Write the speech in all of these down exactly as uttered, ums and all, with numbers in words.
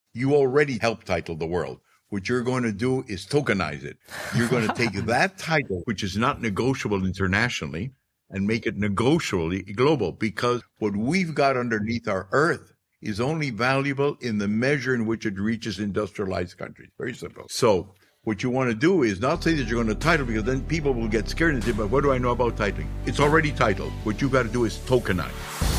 You already help title the world. What you're going to do is tokenize it. You're going to take that title, which is not negotiable internationally, and make it negotiably global, because what we've got underneath our earth is only valuable in the measure in which it reaches industrialized countries. Very simple. So what you want to do is not say that you're going to title, because then people will get scared and say, but what do I know about titling? It's already titled. What you've got to do is tokenize.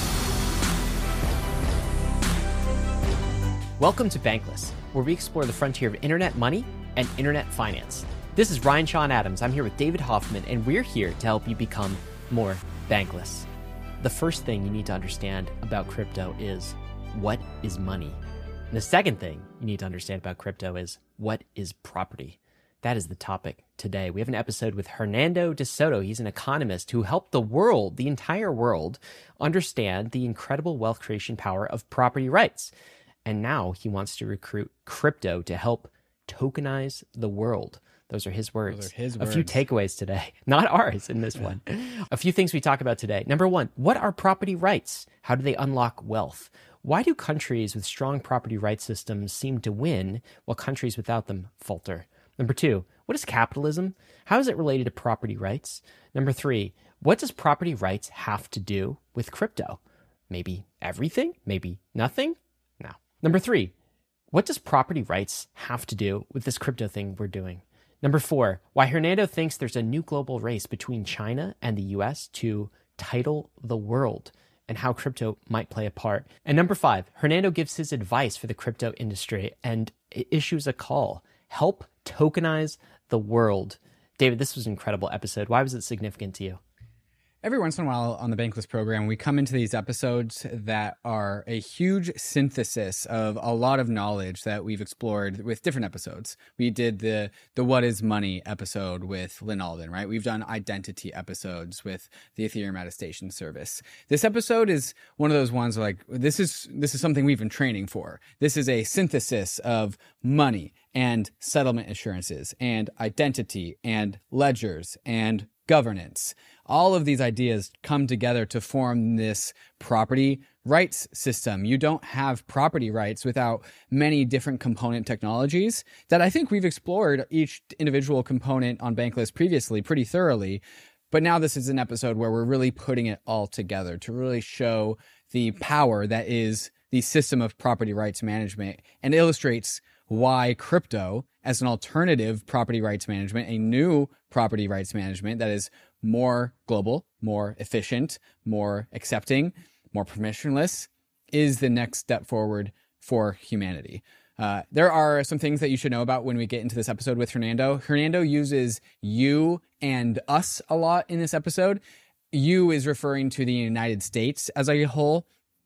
Welcome to Bankless, where we explore the frontier of internet money and internet finance. This is Ryan Sean Adams. I'm here with David Hoffman, and we're here to help you become more bankless. The first thing you need to understand about crypto is, what is money? And the second thing you need to understand about crypto is, what is property? That is the topic today. We have an episode with Hernando de Soto. He's an economist who helped the world, the entire world, understand the incredible wealth creation power of property rights. And now he wants to recruit crypto to help tokenize the world. Those are his words. Those are his a words. few takeaways today, not ours in this one. A few things we talk about today. Number one, what are property rights? How do they unlock wealth? Why do countries with strong property rights systems seem to win while countries without them falter? Number two, what is capitalism? How is it related to property rights? Number three, what does property rights have to do with crypto? Maybe everything? Maybe nothing? No. Number three, what does property rights have to do with this crypto thing we're doing? Number four, why Hernando thinks there's a new global race between China and the U S to title the world, and how crypto might play a part. And number five, Hernando gives his advice for the crypto industry and issues a call. Help tokenize the world. David, this was an incredible episode. Why was it significant to you? Every once in a while on the Bankless program, we come into these episodes that are a huge synthesis of a lot of knowledge that we've explored with different episodes. We did the the What is Money episode with Lynn Alden, right? We've done identity episodes with the Ethereum attestation service. This episode is one of those ones where, like, this is this is something we've been training for. This is a synthesis of money and settlement assurances and identity and ledgers and governance. All of these ideas come together to form this property rights system. You don't have property rights without many different component technologies that I think we've explored each individual component on Bankless previously pretty thoroughly. But now this is an episode where we're really putting it all together to really show the power that is the system of property rights management, and illustrates why crypto, as an alternative property rights management, a new property rights management that is more global, more efficient, more accepting, more permissionless, is the next step forward for humanity. Uh, there are some things that you should know about when we get into this episode with Hernando. Hernando uses you and us a lot in this episode. You is referring to the United States as a whole.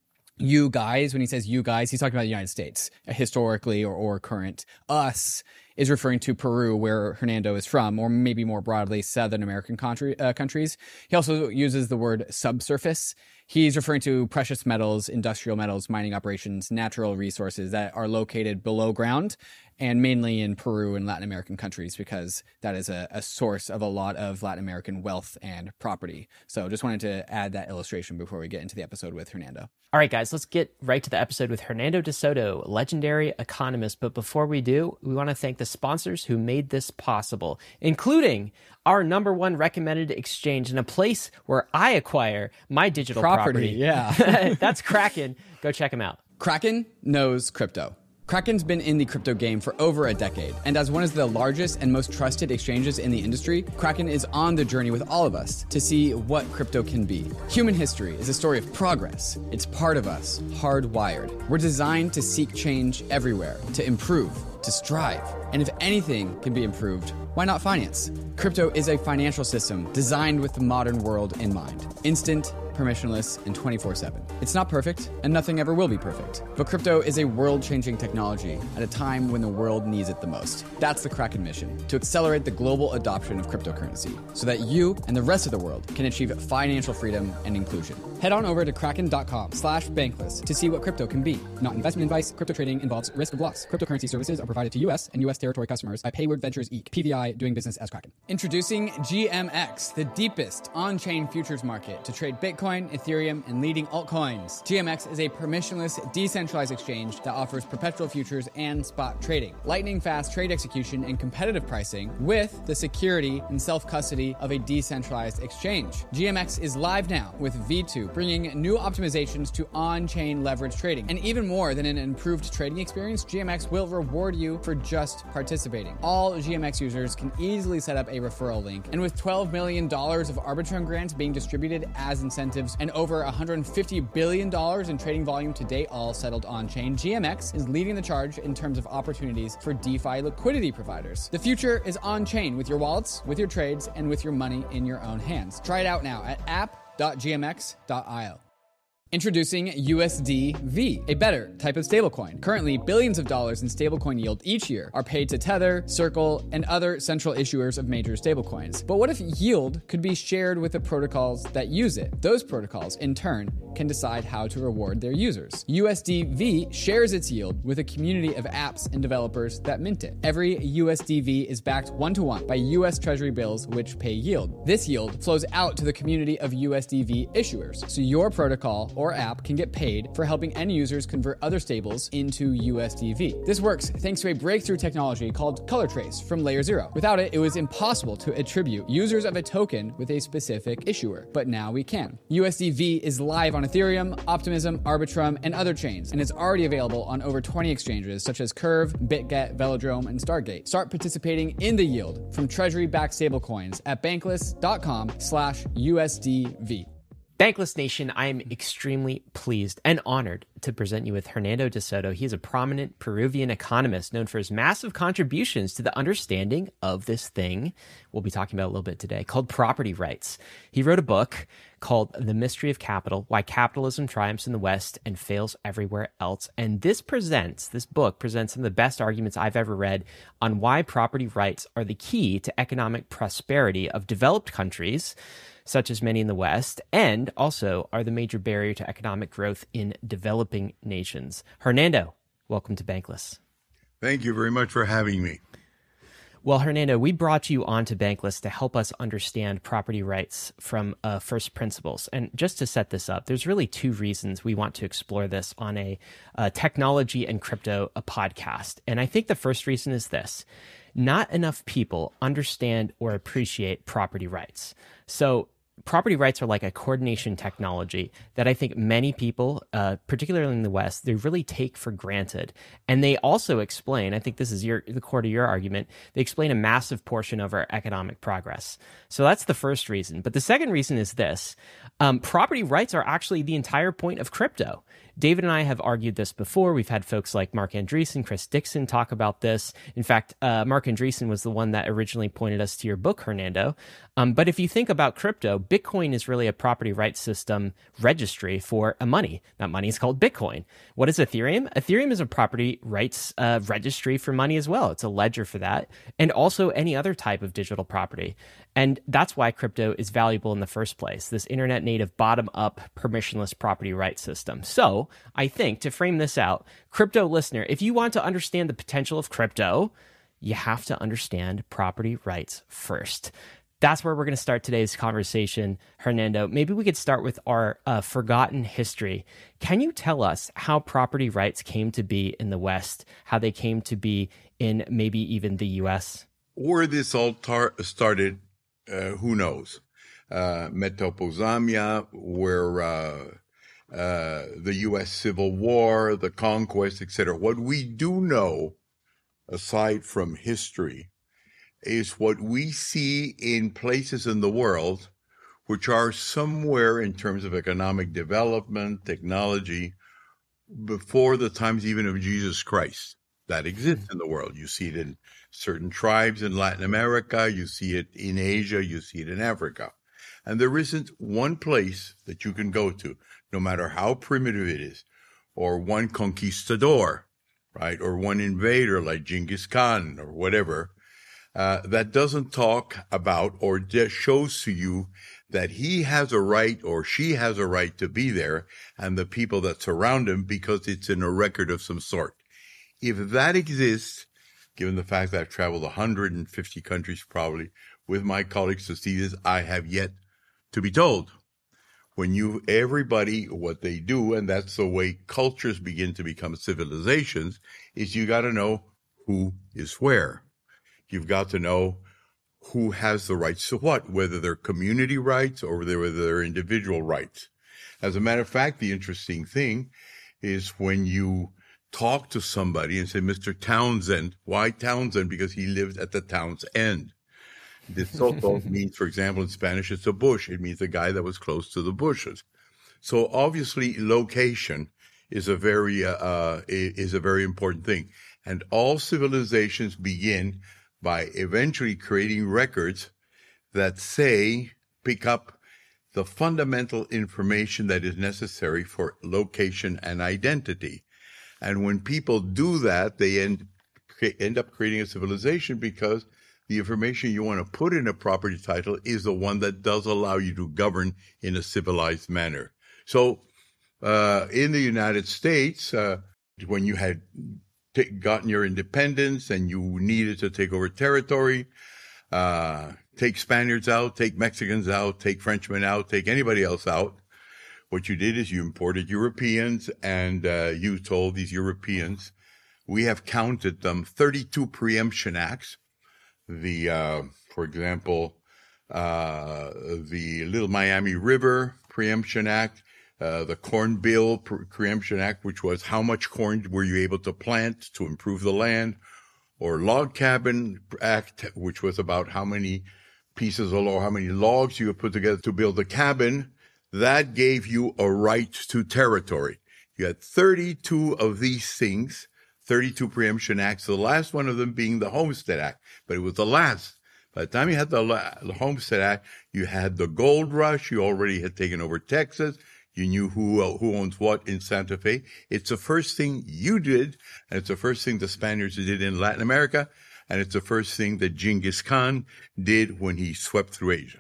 You guys, when he says you guys, he's talking about the United States, historically or, or current. Us is referring to Peru, where Hernando is from, or maybe more broadly, Southern American country, uh, countries. He also uses the word subsurface. He's referring to precious metals, industrial metals, mining operations, natural resources that are located below ground, and mainly in Peru and Latin American countries, because that is a, a source of a lot of Latin American wealth and property. So just wanted to add that illustration before we get into the episode with Hernando. All right, guys, let's get right to the episode with Hernando de Soto, legendary economist. But before we do, we want to thank the sponsors who made this possible, including our number one recommended exchange and a place where I acquire my digital property. Property, yeah. That's Kraken. Go check them out. Kraken knows crypto. Kraken's been in the crypto game for over a decade, and as one of the largest and most trusted exchanges in the industry, Kraken is on the journey with all of us to see what crypto can be. Human history is a story of progress. It's part of us, hardwired. We're designed to seek change everywhere, to improve, to strive. And if anything can be improved, why not finance? Crypto is a financial system designed with the modern world in mind. Instant, permissionless, and twenty-four seven. It's not perfect, and nothing ever will be perfect. But crypto is a world-changing technology at a time when the world needs it the most. That's the Kraken mission, to accelerate the global adoption of cryptocurrency, so that you and the rest of the world can achieve financial freedom and inclusion. Head on over to kraken.com slash bankless to see what crypto can be. Not investment advice. Crypto trading involves risk of loss. Cryptocurrency services are provided provided to U S and U S territory customers by Payward Ventures Incorporated, P V I, doing business as Kraken. Introducing G M X, the deepest on-chain futures market to trade Bitcoin, Ethereum, and leading altcoins. G M X is a permissionless, decentralized exchange that offers perpetual futures and spot trading, lightning-fast trade execution and competitive pricing with the security and self-custody of a decentralized exchange. G M X is live now with V two, bringing new optimizations to on-chain leverage trading. And even more than an improved trading experience, G M X will reward you for just participating. All G M X users can easily set up a referral link, and with twelve million dollars of Arbitrum grants being distributed as incentives and over one hundred fifty billion dollars in trading volume to date, all settled on-chain, G M X is leading the charge in terms of opportunities for DeFi liquidity providers. The future is on-chain with your wallets, with your trades, and with your money in your own hands. Try it out now at app dot g m x dot i o. Introducing U S D V, a better type of stablecoin. Currently, billions of dollars in stablecoin yield each year are paid to Tether, Circle, and other central issuers of major stablecoins. But what if yield could be shared with the protocols that use it? Those protocols, in turn, can decide how to reward their users. U S D V shares its yield with a community of apps and developers that mint it. Every U S D V is backed one-to-one by U S Treasury bills which pay yield. This yield flows out to the community of U S D V issuers, so your protocol or app can get paid for helping end users convert other stables into U S D V. This works thanks to a breakthrough technology called Color Trace from Layer Zero. Without it, it was impossible to attribute users of a token with a specific issuer, but now we can. U S D V is live on Ethereum, Optimism, Arbitrum, and other chains, and is already available on over twenty exchanges such as Curve, BitGet, Velodrome, and Stargate. Start participating in the yield from Treasury-backed stablecoins at bankless dot com slash U S D V. Bankless Nation, I am extremely pleased and honored to present you with Hernando de Soto. He is a prominent Peruvian economist known for his massive contributions to the understanding of this thing we'll be talking about a little bit today called property rights. He wrote a book called The Mystery of Capital, Why Capitalism Triumphs in the West and Fails Everywhere Else. And this presents, this book presents some of the best arguments I've ever read on why property rights are the key to economic prosperity of developed countries, such as many in the West, and also are the major barrier to economic growth in developing nations. Hernando, welcome to Bankless. Thank you very much for having me. Well, Hernando, we brought you onto Bankless to help us understand property rights from uh, first principles. And just to set this up, there's really two reasons we want to explore this on a uh, technology and crypto a podcast. And I think the first reason is this: not enough people understand or appreciate property rights. So property rights are like a coordination technology that I think many people, uh, particularly in the West, they really take for granted. And they also explain, I think this is your, the core to your argument, they explain a massive portion of our economic progress. So that's the first reason. But the second reason is this: um, property rights are actually the entire point of crypto. David and I have argued this before. We've had folks like Mark Andreessen, Chris Dixon talk about this. In fact, uh, Mark Andreessen was the one that originally pointed us to your book, Hernando. Um, but if you think about crypto, Bitcoin is really a property rights system registry for a money. That money is called Bitcoin. What is Ethereum? Ethereum is a property rights uh, registry for money as well. It's a ledger for that, and also any other type of digital property. And that's why crypto is valuable in the first place, this internet native bottom-up permissionless property rights system. So I think to frame this out, crypto listener, if you want to understand the potential of crypto, you have to understand property rights first. That's where we're going to start today's conversation, Hernando. Maybe we could start with our uh, forgotten history. Can you tell us how property rights came to be in the West, how they came to be in maybe even the U S? Where this all tar- started, uh, who knows? Uh, Mesopotamia, where uh, uh, the U S Civil War, the conquest, et cetera. What we do know, aside from history, is what we see in places in the world which are somewhere in terms of economic development, technology, before the times even of Jesus Christ. That exists in the world. You see it in certain tribes in Latin America, you see it in Asia, you see it in Africa. And there isn't one place that you can go to, no matter how primitive it is, or one conquistador, right, or one invader like Genghis Khan or whatever, Uh, that doesn't talk about or just shows to you that he has a right or she has a right to be there and the people that surround him, because it's in a record of some sort. If that exists, given the fact that I've traveled one hundred fifty countries probably with my colleagues to see this, I have yet to be told. When you, everybody, what they do, and that's the way cultures begin to become civilizations, is you got to know who is where. You've got to know who has the rights to what, whether they're community rights or whether they're individual rights. As a matter of fact, the interesting thing is when you talk to somebody and say, Mister Townsend, why Townsend? Because he lived at the town's end. This so means, for example, in Spanish, it's a bush. It means the guy that was close to the bushes. So obviously, location is a very uh, uh, is a very important thing, and all civilizations begin by eventually creating records that say pick up the fundamental information that is necessary for location and identity. And when people do that, they end end up creating a civilization because the information you want to put in a property title is the one that does allow you to govern in a civilized manner. So uh, in the United States, uh, when you had t- gotten your independence and you needed to take over territory, uh, take Spaniards out, take Mexicans out, take Frenchmen out, take anybody else out, what you did is you imported Europeans, and uh, you told these Europeans, we have counted them thirty-two preemption acts. The, uh, for example, uh, the Little Miami River Preemption Act, uh, the Corn Bill Pre- Preemption Act, which was how much corn were you able to plant to improve the land, or Log Cabin Act, which was about how many pieces of log, how many logs you would put together to build a cabin. That gave you a right to territory. You had thirty-two of these things, thirty-two preemption acts, the last one of them being the Homestead Act, but it was the last. By the time you had the, the Homestead Act, you had the gold rush, you already had taken over Texas, you knew who uh, who owns what in Santa Fe. It's the first thing you did, and it's the first thing the Spaniards did in Latin America, and it's the first thing that Genghis Khan did when he swept through Asia.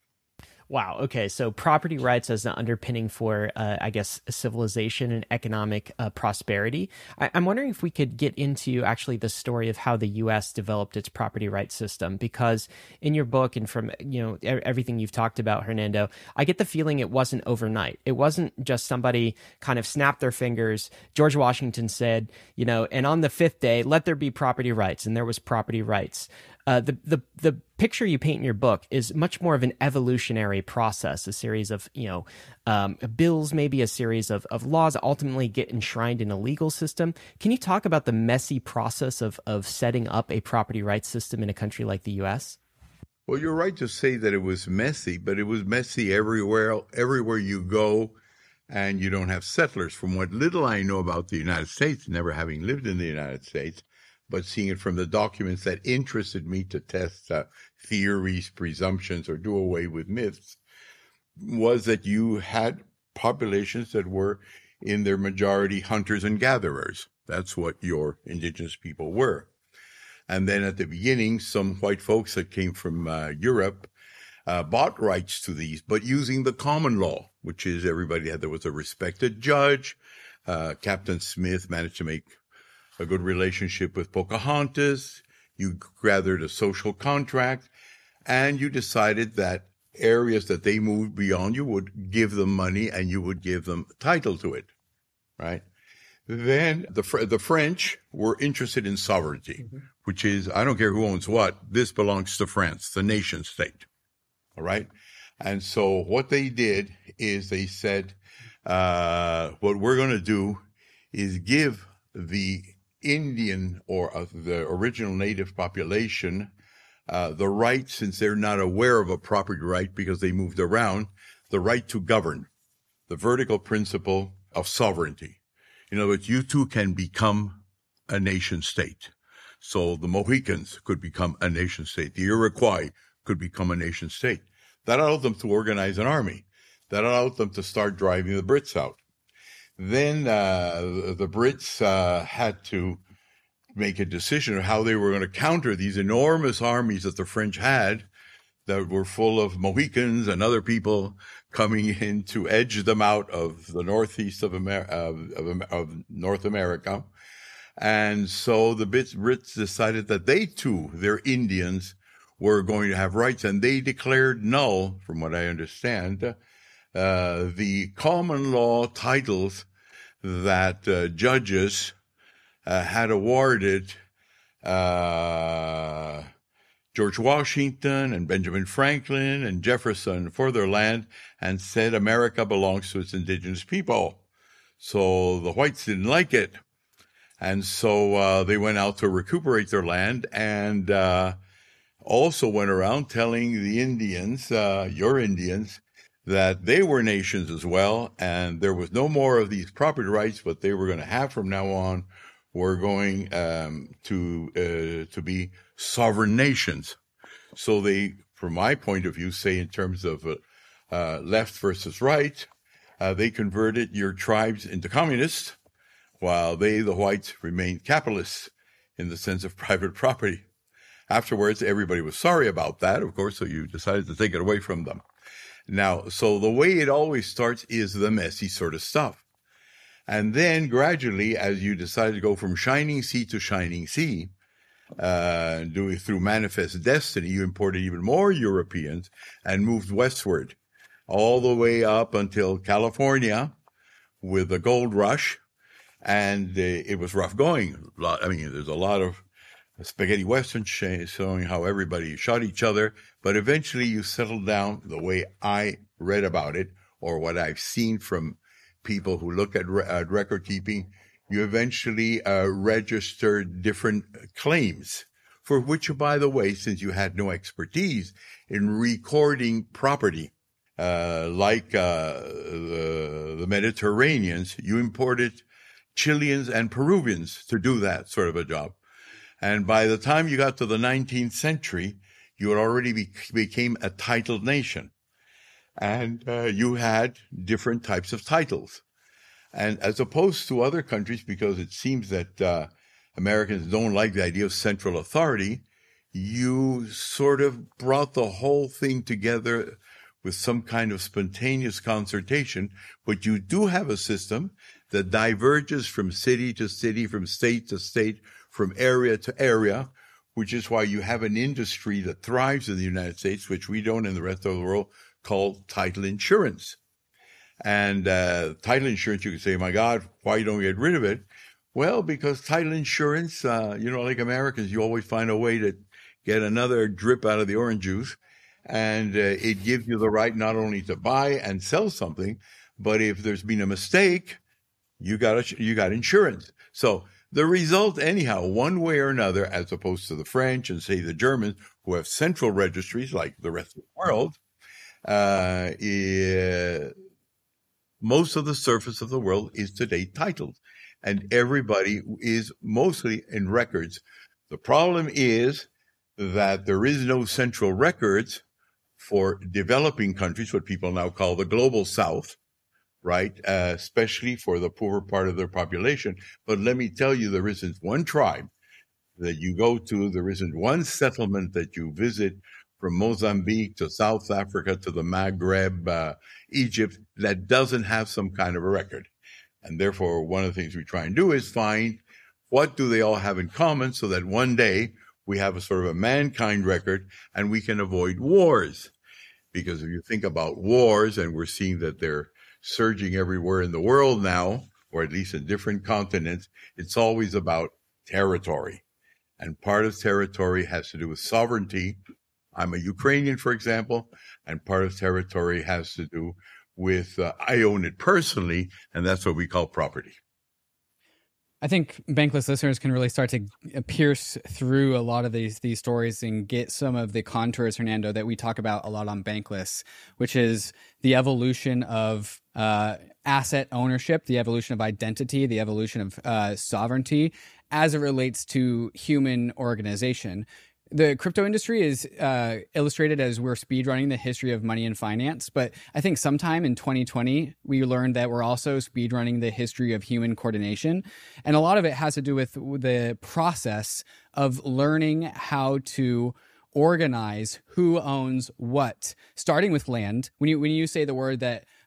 Wow. Okay. So property rights as an underpinning for, uh, I guess, civilization and economic uh, prosperity. I- I'm wondering if we could get into actually the story of how the U S developed its property rights system, because in your book and from, you know, e- everything you've talked about, Hernando, I get the feeling it wasn't overnight. It wasn't just somebody kind of snapped their fingers. George Washington said, you know, and on the fifth day, let there be property rights. And there was property rights. Uh, the the the picture you paint in your book is much more of an evolutionary process, a series of, you know, um, bills, maybe a series of, of laws ultimately get enshrined in a legal system. Can you talk about the messy process of, of setting up a property rights system in a country like the U S? Well, you're right to say that it was messy, but it was messy everywhere, everywhere you go, and you don't have settlers. From what little I know about the United States, never having lived in the United States, but seeing it from the documents that interested me to test uh, theories, presumptions, or do away with myths, was that you had populations that were in their majority hunters and gatherers. That's what your indigenous people were. And then at the beginning, some white folks that came from uh, Europe uh, bought rights to these, but using the common law, which is everybody had, there was a respected judge. Uh, Captain Smith managed to make a good relationship with Pocahontas, you gathered a social contract, and you decided that areas that they moved beyond, you would give them money and you would give them title to it, right? Then the the French were interested in sovereignty, mm-hmm. which is, I don't care who owns what, this belongs to France, the nation state, all right? And so what they did is they said, uh, what we're going to do is give the Indian or uh, the original native population uh, the right, since they're not aware of a property right because they moved around, the right to govern, the vertical principle of sovereignty. In other words, you too can become a nation state. So the Mohicans could become a nation state. The Iroquois could become a nation state. That allowed them to organize an army. That allowed them to start driving the Brits out. Then uh, the Brits uh, had to make a decision of how they were going to counter these enormous armies that the French had that were full of Mohicans and other people coming in to edge them out of the northeast of, Amer- of, of, of North America. And so the Brits decided that they too, their Indians, were going to have rights, and they declared null, from what I understand, uh, the common law titles that uh, judges uh, had awarded uh, George Washington and Benjamin Franklin and Jefferson for their land, and said America belongs to its indigenous people. So the whites didn't like it. And so uh, they went out to recuperate their land, and uh, also went around telling the Indians, uh, your Indians, that they were nations as well, and there was no more of these property rights, but they were going to have from now on, were going um, to uh, to be sovereign nations. So they, from my point of view, say in terms of uh, uh, left versus right, uh, they converted your tribes into communists, while they, the whites, remained capitalists in the sense of private property. Afterwards, everybody was sorry about that, of course, so you decided to take it away from them. Now, so the way it always starts is the messy sort of stuff. And then gradually, as you decide to go from shining sea to shining sea, uh, doing through manifest destiny, you imported even more Europeans and moved westward, all the way up until California with the gold rush. And uh, it was rough going. I mean, there's a lot of spaghetti western showing how everybody shot each other, but eventually you settled down the way I read about it, or what I've seen from people who look at, re- at record keeping. You eventually uh, registered different claims, for which, by the way, since you had no expertise in recording property, uh, like uh, the, the Mediterraneans, you imported Chileans and Peruvians to do that sort of a job. And by the time you got to the nineteenth century, you had already be, became a titled nation. And uh, you had different types of titles. And as opposed to other countries, because it seems that uh, Americans don't like the idea of central authority, you sort of brought the whole thing together with some kind of spontaneous concertation. But you do have a system that diverges from city to city, from state to state, from area to area, which is why you have an industry that thrives in the United States, which we don't in the rest of the world, called title insurance. And uh, title insurance, you could say, my God, why don't we get rid of it? Well, because title insurance, uh, you know, like Americans, you always find a way to get another drip out of the orange juice. And uh, it gives you the right not only to buy and sell something, but if there's been a mistake, you got a, you got insurance. So the result, anyhow, one way or another, as opposed to the French and, say, the Germans, who have central registries like the rest of the world, uh, is, most of the surface of the world is today titled, and everybody is mostly in records. The problem is that there is no central records for developing countries, what people now call the global south, right? Uh, especially for the poorer part of their population. But let me tell you, there isn't one tribe that you go to, there isn't one settlement that you visit from Mozambique to South Africa to the Maghreb, uh, Egypt, that doesn't have some kind of a record. And therefore, one of the things we try and do is find what do they all have in common so that one day we have a sort of a mankind record and we can avoid wars. Because if you think about wars, and we're seeing that they're surging everywhere in the world now, or at least in different continents, it's always about territory. And part of territory has to do with sovereignty. I'm a Ukrainian, for example, and part of territory has to do with, uh, I own it personally, and that's what we call property. I think Bankless listeners can really start to pierce through a lot of these these stories and get some of the contours, Hernando, that we talk about a lot on Bankless, which is the evolution of uh, asset ownership, the evolution of identity, the evolution of uh, sovereignty as it relates to human organization. The crypto industry is uh, illustrated as we're speedrunning the history of money and finance. But I think sometime in twenty twenty, we learned that we're also speedrunning the history of human coordination. And a lot of it has to do with the process of learning how to organize who owns what, starting with land. When you when you say the word that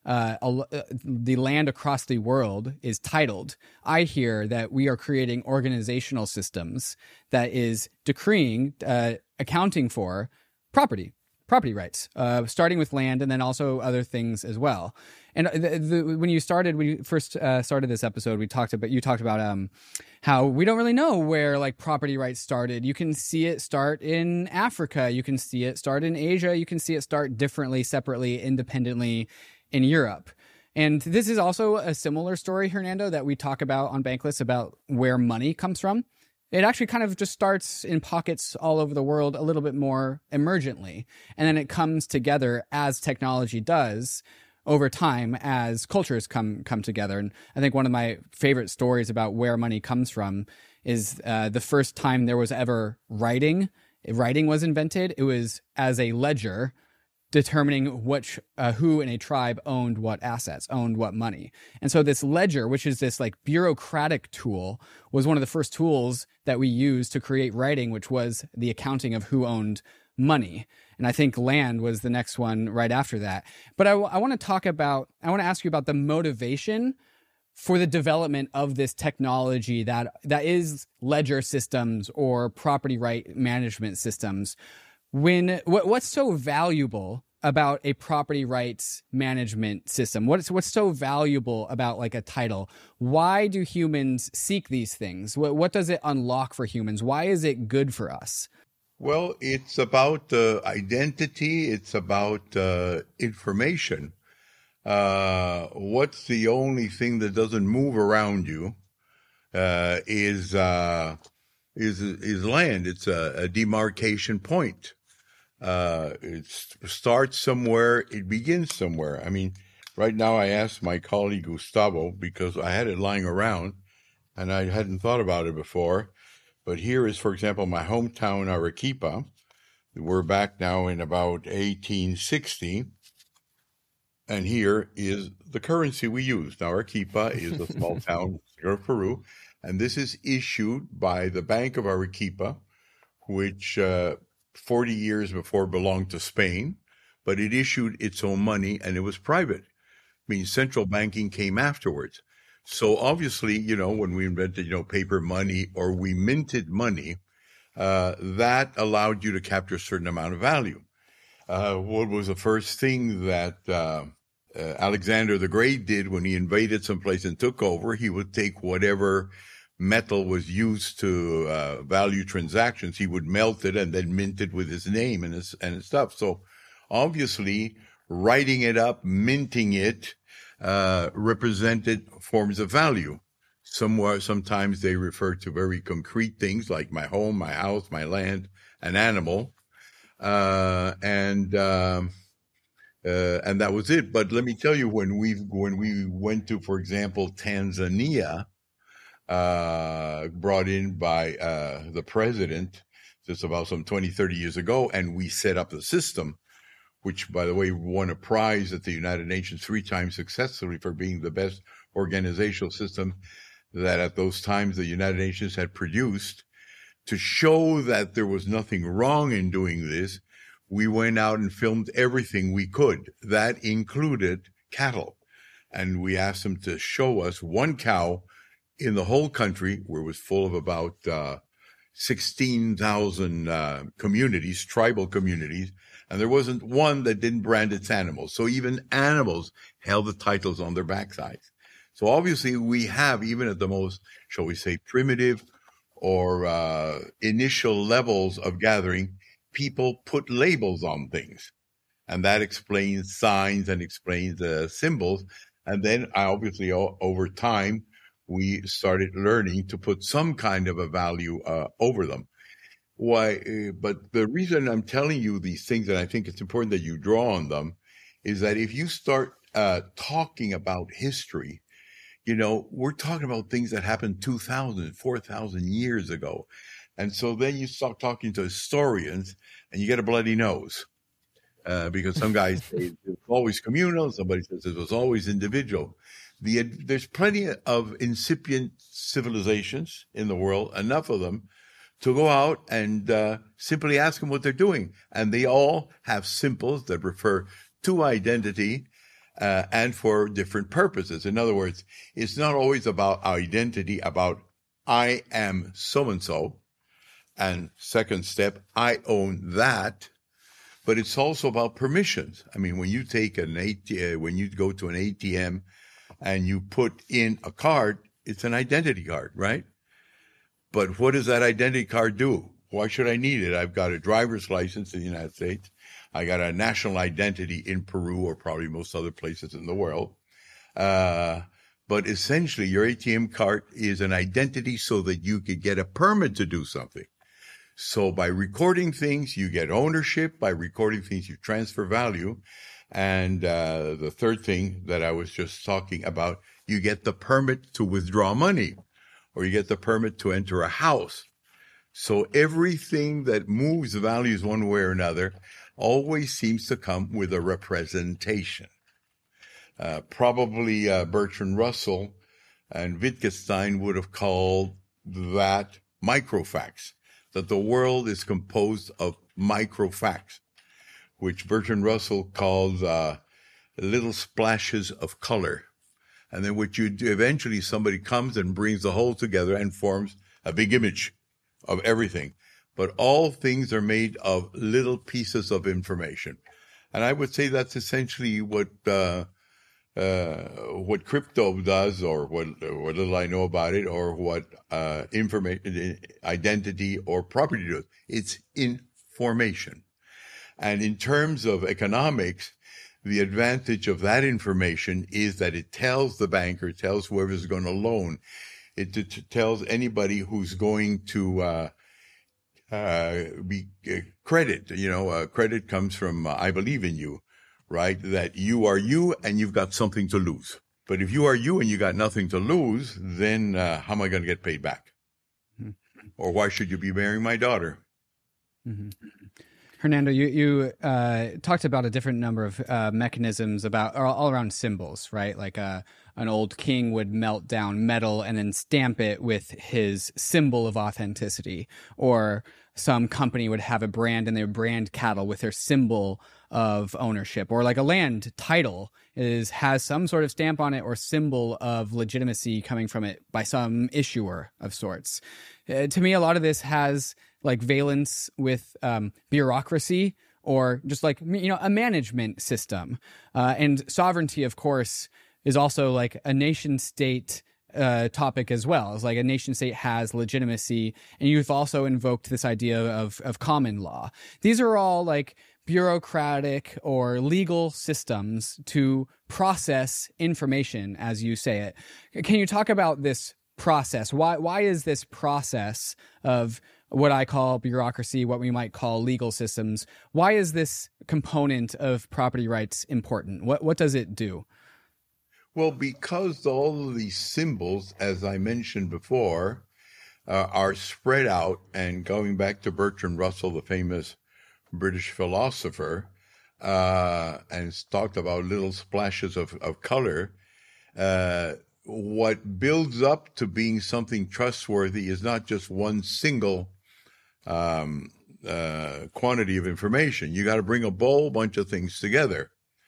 uh, a, the land across the world is titled. I hear that we are creating organizational systems that is decreeing, uh, accounting for property, property rights, uh, starting with land and then also other things as well. And the, the, when you started, when you first uh, started this episode, we talked about, you talked about um, how we don't really know where like property rights started. You can see it start in Africa. You can see it start in Asia. You can see it start differently, separately, independently in Europe. And this is also a similar story, Hernando, that we talk about on Bankless about where money comes from. It actually kind of just starts in pockets all over the world a little bit more emergently. And then it comes together as technology does over time as cultures come come together. And I think one of my favorite stories about where money comes from is uh, the first time there was ever writing. Writing was invented. It was as a ledger determining which uh, who in a tribe owned what assets, owned what money. And so this ledger, which is this like bureaucratic tool, was one of the first tools that we used to create writing, which was the accounting of who owned money. And I think land was the next one right after that. But I, I want to talk about, I want to ask you about the motivation for the development of this technology that that is ledger systems or property right management systems. When what, what's so valuable about a property rights management system? What's what's so valuable about like a title? Why do humans seek these things? What what does it unlock for humans? Why is it good for us? Well, it's about uh, identity. It's about uh, information. Uh, what's the only thing that doesn't move around you uh, is uh, is is land. It's a, a demarcation point. Uh, it starts somewhere. It begins somewhere. I mean, right now I asked my colleague Gustavo because I had it lying around and I hadn't thought about it before. But here is, for example, my hometown, Arequipa. We're back now in about eighteen sixty. And here is the currency we use. Now, Arequipa is a small town of Peru. And this is issued by the Bank of Arequipa, which uh, forty years before belonged to Spain. But it issued its own money and it was private. I mean, central banking came afterwards. So obviously, you know, when we invented, you know, paper money or we minted money, uh, that allowed you to capture a certain amount of value. Uh, what was the first thing that uh, uh, Alexander the Great did when he invaded someplace and took over? He would take whatever metal was used to uh, value transactions. He would melt it and then mint it with his name and his, and his stuff. So obviously, writing it up, minting it, Uh, represented forms of value. Somewhere, sometimes they refer to very concrete things like my home, my house, my land, an animal, uh, and uh, uh, and that was it. But let me tell you, when we when we went to, for example, Tanzania, uh, brought in by uh, the president, just about some twenty, thirty years ago, and we set up the system, which, by the way, won a prize at the United Nations three times successfully for being the best organizational system that at those times the United Nations had produced. To show that there was nothing wrong in doing this, we went out and filmed everything we could. That included cattle. And we asked them to show us one cow in the whole country, where it was full of about uh, sixteen thousand uh, communities, tribal communities, and there wasn't one that didn't brand its animals. So even animals held the titles on their backsides. So obviously we have, even at the most, shall we say, primitive or uh, initial levels of gathering, people put labels on things. And that explains signs and explains uh, symbols. And then obviously o- over time, we started learning to put some kind of a value uh, over them. Why? Uh, but the reason I'm telling you these things, and I think it's important that you draw on them, is that if you start uh, talking about history, you know, we're talking about things that happened two thousand, four thousand years ago. And so then you start talking to historians and you get a bloody nose. Uh, because some guys say it was always communal, somebody says it was always individual. The, there's plenty of incipient civilizations in the world, enough of them, to go out and uh, simply ask them what they're doing. And they all have symbols that refer to identity uh, and for different purposes. In other words, it's not always about identity, about I am so-and-so, and second step, I own that, but it's also about permissions. I mean, when you take an A T M, when you go to an A T M and you put in a card, it's an identity card, right? But what does that identity card do? Why should I need it? I've got a driver's license in the United States. I got a national identity in Peru or probably most other places in the world. Uh, but essentially, your A T M card is an identity so that you could get a permit to do something. So by recording things, you get ownership. By recording things, you transfer value. And uh, the third thing that I was just talking about, you get the permit to withdraw money, or you get the permit to enter a house. So everything that moves values one way or another always seems to come with a representation. Uh, probably uh, Bertrand Russell and Wittgenstein would have called that microfacts, that the world is composed of microfacts, which Bertrand Russell calls uh, little splashes of color. And then what you do, eventually somebody comes and brings the whole together and forms a big image of everything. But all things are made of little pieces of information. And I would say that's essentially what uh, uh, what crypto does, or what, what little I know about it, or what uh, information, identity, or property does. It's information. And in terms of economics, the advantage of that information is that it tells the banker, tells whoever's going to loan, it, it tells anybody who's going to uh, uh, be uh, credit. You know, uh, credit comes from uh, I believe in you, right? That you are you and you've got something to lose. But if you are you and you got nothing to lose, then uh, how am I going to get paid back? Mm-hmm. Or why should you be marrying my daughter? Mm-hmm. Hernando, you you uh, talked about a different number of uh, mechanisms about all around symbols, right? Like uh, an old king would melt down metal and then stamp it with his symbol of authenticity, or some company would have a brand and they would brand cattle with their symbol of ownership, or like a land title is has some sort of stamp on it or symbol of legitimacy coming from it by some issuer of sorts. Uh, to me, a lot of this has like valence with um, bureaucracy, or just like, you know, a management system. Uh, and sovereignty, of course, is also like a nation state uh, topic as well. It's like a nation state has legitimacy. And you've also invoked this idea of, of common law. These are all like bureaucratic or legal systems to process information, as you say it. Can you talk about this process? Why, why is this process of what I call bureaucracy, what we might call legal systems, why is this component of property rights important? What what does it do? Well, because all of these symbols, as I mentioned before, uh, are spread out, and going back to Bertrand Russell, the famous British philosopher, uh, and talked about little splashes of, of color, uh, what builds up to being something trustworthy is not just one single um, uh, quantity of information. You got to bring a whole bunch of things together.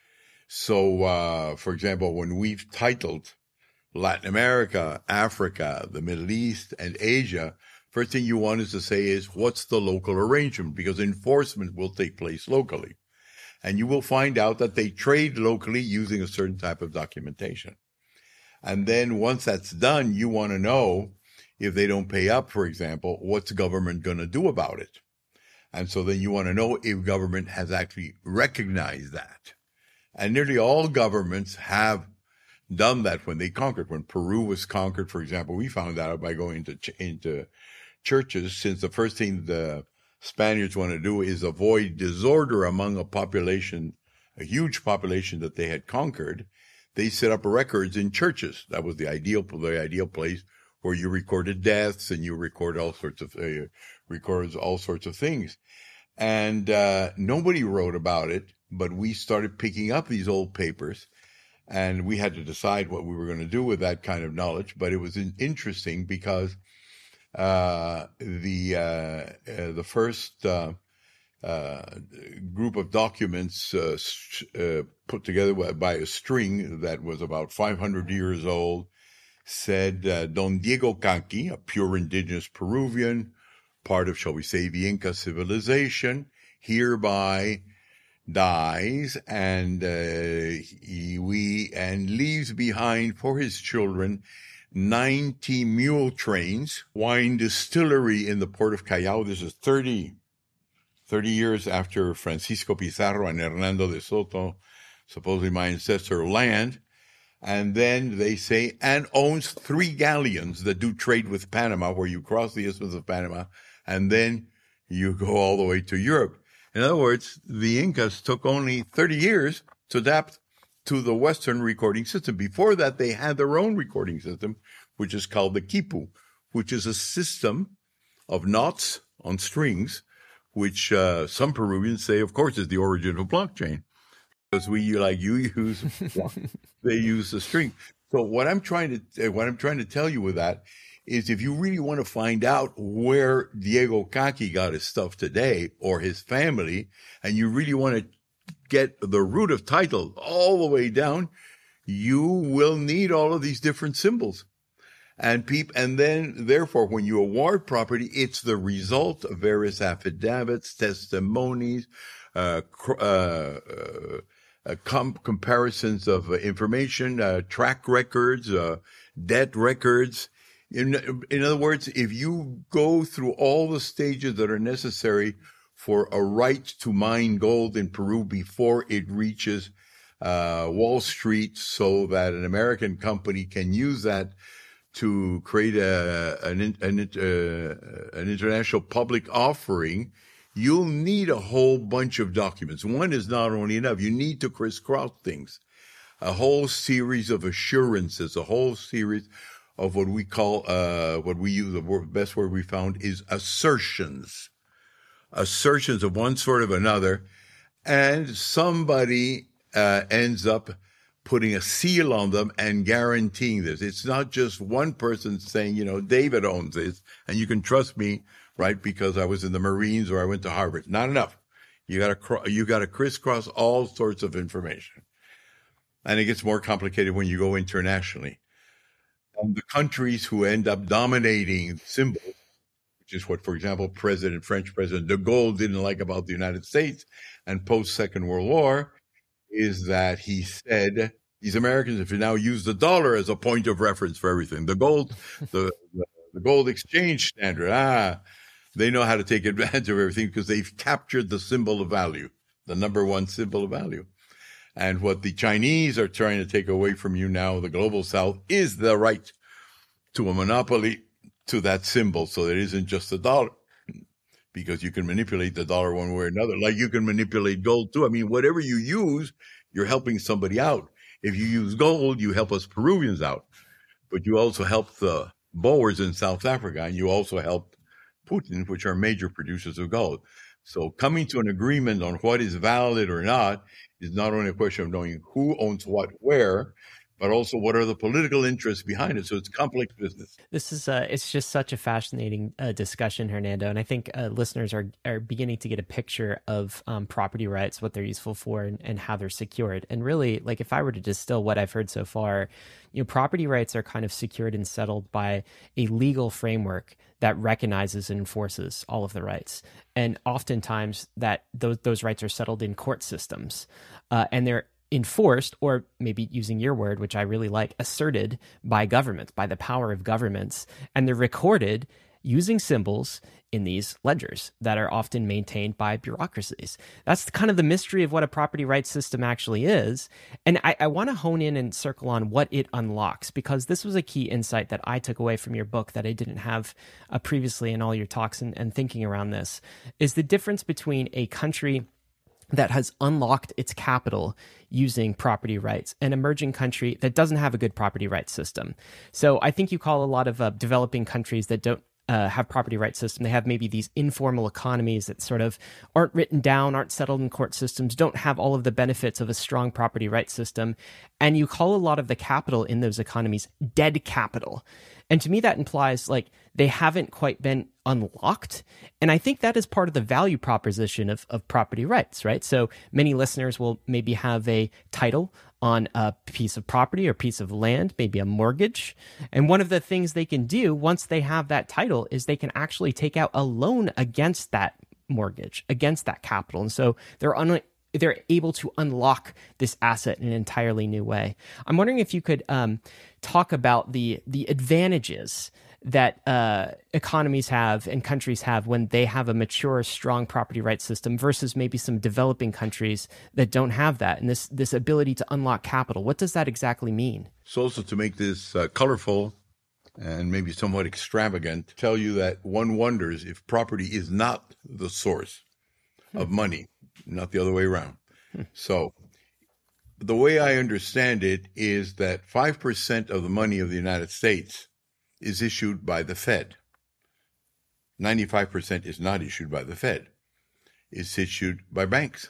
So, uh, for example, when we've titled Latin America, Africa, the Middle East, and Asia, first thing you want is to say is, what's the local arrangement? Because enforcement will take place locally. And you will find out that they trade locally using a certain type of documentation. And then once that's done, you want to know, if they don't pay up, for example, what's the government going to do about it? And so then you want to know if government has actually recognized that. And nearly all governments have done that when they conquered. When Peru was conquered, for example, we found out by going into, ch- into churches, since the first thing the Spaniards want to do is avoid disorder among a population, a huge population that they had conquered. They set up records in churches. That was the ideal, the ideal place where you recorded deaths and you record all sorts of, uh, records all sorts of things. And, uh, nobody wrote about it, but we started picking up these old papers, and we had to decide what we were going to do with that kind of knowledge. But it was interesting because, uh, the, uh, uh the first, uh, uh, group of documents uh, uh, put together by a string that was about five hundred years old, said uh, Don Diego Canqui, a pure indigenous Peruvian, part of, shall we say, the Inca civilization, hereby dies and uh, he, we and leaves behind for his children ninety mule trains, wine distillery in the port of Callao. This is thirty, thirty years after Francisco Pizarro and Hernando de Soto, supposedly my ancestor, land. And then they say, and owns three galleons that do trade with Panama, where you cross the Isthmus of Panama, and then you go all the way to Europe. In other words, the Incas took only thirty years to adapt to the Western recording system. Before that, they had their own recording system, which is called the quipu, which is a system of knots on strings, which uh, some Peruvians say, of course, is the origin of blockchain. Because we, like you use, they use the string. So what I'm trying to, what I'm trying to tell you with that is, if you really want to find out where Diego Canqui got his stuff today, or his family, and you really want to get the root of title all the way down, you will need all of these different symbols. And peop- and then, therefore, when you award property, it's the result of various affidavits, testimonies, uh, cr- uh, uh, uh com- comparisons of uh, information, uh, track records, uh, debt records. In, in other words, if you go through all the stages that are necessary for a right to mine gold in Peru before it reaches uh, Wall Street, so that an American company can use that to create a, an, an, uh, an international public offering, you'll need a whole bunch of documents. One is not only enough. You need to crisscross things, a whole series of assurances, a whole series of what we call, uh, what we use, the word, best word we found is assertions. Assertions of one sort or another. And somebody uh, ends up putting a seal on them and guaranteeing this. It's not just one person saying, you know, David owns this, and you can trust me, right, because I was in the Marines or I went to Harvard. Not enough. You gotta, cr- you gotta crisscross all sorts of information. And it gets more complicated when you go internationally. And the countries who end up dominating symbols, which is what, for example, President, French President de Gaulle didn't like about the United States and post-Second World War, is that he said, these Americans, if you now use the dollar as a point of reference for everything, the gold, the, the, the gold exchange standard, ah, they know how to take advantage of everything because they've captured the symbol of value, the number one symbol of value. And what the Chinese are trying to take away from you now, the global south, is the right to a monopoly to that symbol. So it isn't just the dollar, because you can manipulate the dollar one way or another, like you can manipulate gold too. I mean, whatever you use, you're helping somebody out. If you use gold, you help us Peruvians out, but you also help the Boers in South Africa, and you also help Putin, which are major producers of gold. So coming to an agreement on what is valid or not is not only a question of knowing who owns what where, but also what are the political interests behind it. So it's complex business. This is uh, it's just such a fascinating uh, discussion, Hernando, and I think uh, listeners are are beginning to get a picture of um, property rights, what they're useful for, and, and how they're secured. And really, like if I were to distill what I've heard so far, you know, property rights are kind of secured and settled by a legal framework that recognizes and enforces all of the rights. And oftentimes that those those rights are settled in court systems, uh, and they're enforced, or maybe using your word, which I really like, asserted by governments, by the power of governments, and they're recorded using symbols in these ledgers that are often maintained by bureaucracies. That's kind of the mystery of what a property rights system actually is. And I, I want to hone in and circle on what it unlocks, because this was a key insight that I took away from your book that I didn't have uh, previously in all your talks and, and thinking around this, is the difference between a country that has unlocked its capital using property rights, an emerging country that doesn't have a good property rights system. So I think you call a lot of uh, developing countries that don't uh, have property rights system. They have maybe these informal economies that sort of aren't written down, aren't settled in court systems, don't have all of the benefits of a strong property rights system. And you call a lot of the capital in those economies dead capital. And to me, that implies like they haven't quite been unlocked. And I think that is part of the value proposition of, of property rights, right? So many listeners will maybe have a title on a piece of property or piece of land, maybe a mortgage. And one of the things they can do once they have that title is they can actually take out a loan against that mortgage, against that capital. And so they're un- they're able to unlock this asset in an entirely new way. I'm wondering if you could um, talk about the the advantages that uh, economies have and countries have when they have a mature, strong property rights system versus maybe some developing countries that don't have that, and this this ability to unlock capital. What does that exactly mean? So also to make this uh, colorful and maybe somewhat extravagant, tell you that one wonders if property is not the source hmm. of money, not the other way around. Hmm. So the way I understand it is that five percent of the money of the United States is issued by the Fed. ninety-five percent is not issued by the Fed. It's issued by banks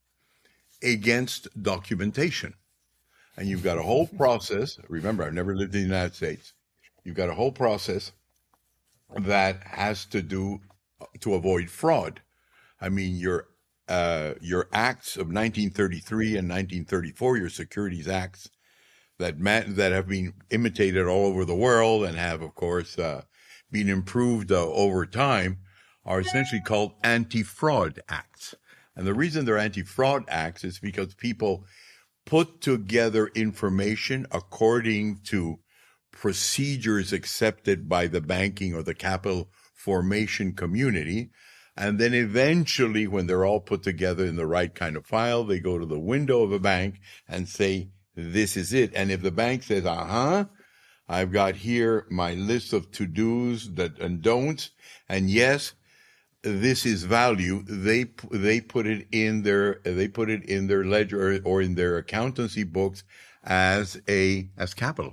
against documentation. And you've got a whole process. Remember, I've never lived in the United States. You've got a whole process that has to do to avoid fraud. I mean, your uh, your acts of nineteen thirty-three and nineteen thirty-four, your Securities Acts, that man, that have been imitated all over the world and have, of course, uh, been improved uh, over time, are essentially called anti-fraud acts. And the reason they're anti-fraud acts is because people put together information according to procedures accepted by the banking or the capital formation community. And then eventually, when they're all put together in the right kind of file, they go to the window of a bank and say, this is it. And if the bank says, uh-huh, I've got here my list of to-dos that and don'ts, and yes, this is value, they they put it in their they put it in their ledger or in their accountancy books as a as capital.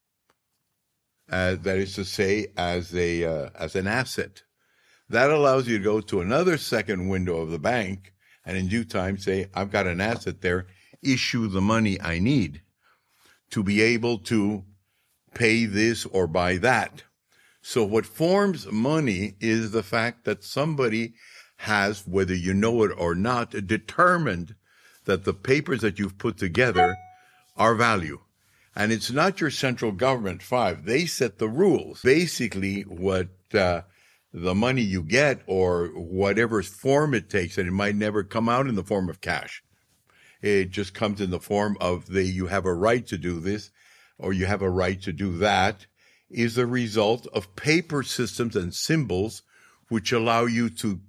Uh, that is to say, as a uh, as an asset. That allows you to go to another second window of the bank and in due time say, I've got an asset there, issue the money I need to be able to pay this or buy that. So what forms money is the fact that somebody has, whether you know it or not, determined that the papers that you've put together are value. And it's not your central government, five. They set the rules. Basically, what uh, the money you get or whatever form it takes, and it might never come out in the form of cash. It just comes in the form of the you have a right to do this or you have a right to do that, is a result of paper systems and symbols which allow you to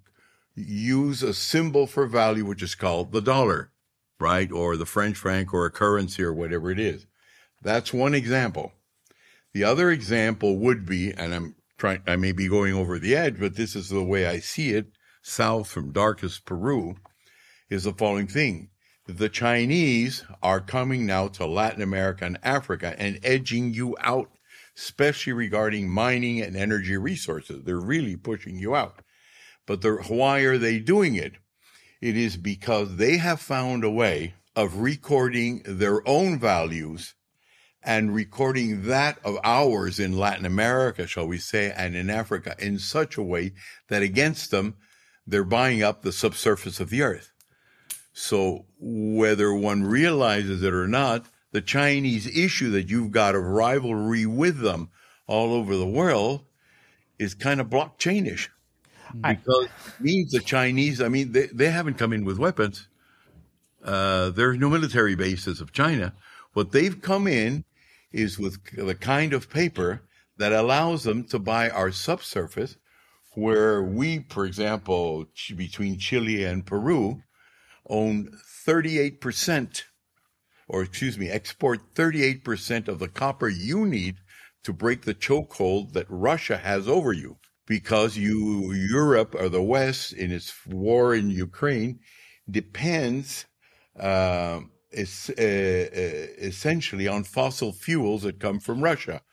use a symbol for value, which is called the dollar, right? Or the French franc or a currency or whatever it is. That's one example. The other example would be, and I'm trying, I may be going over the edge, but this is the way I see it, south from darkest Peru, is the following thing. The Chinese are coming now to Latin America and Africa and edging you out, especially regarding mining and energy resources. They're really pushing you out. But the, why are they doing it? It is because they have found a way of recording their own values and recording that of ours in Latin America, shall we say, and in Africa in such a way that against them, they're buying up the subsurface of the earth. So whether one realizes it or not, the Chinese issue that you've got of rivalry with them all over the world is kind of blockchainish. Because it means the Chinese, I mean, they, they haven't come in with weapons. Uh, there's no military bases of China. What they've come in is with the kind of paper that allows them to buy our subsurface, where we, for example, between Chile and Peru, own thirty-eight percent, or excuse me, export thirty-eight percent of the copper you need to break the chokehold that Russia has over you. Because you, Europe or the West, in its war in Ukraine, depends uh, is, uh, uh, essentially on fossil fuels that come from Russia.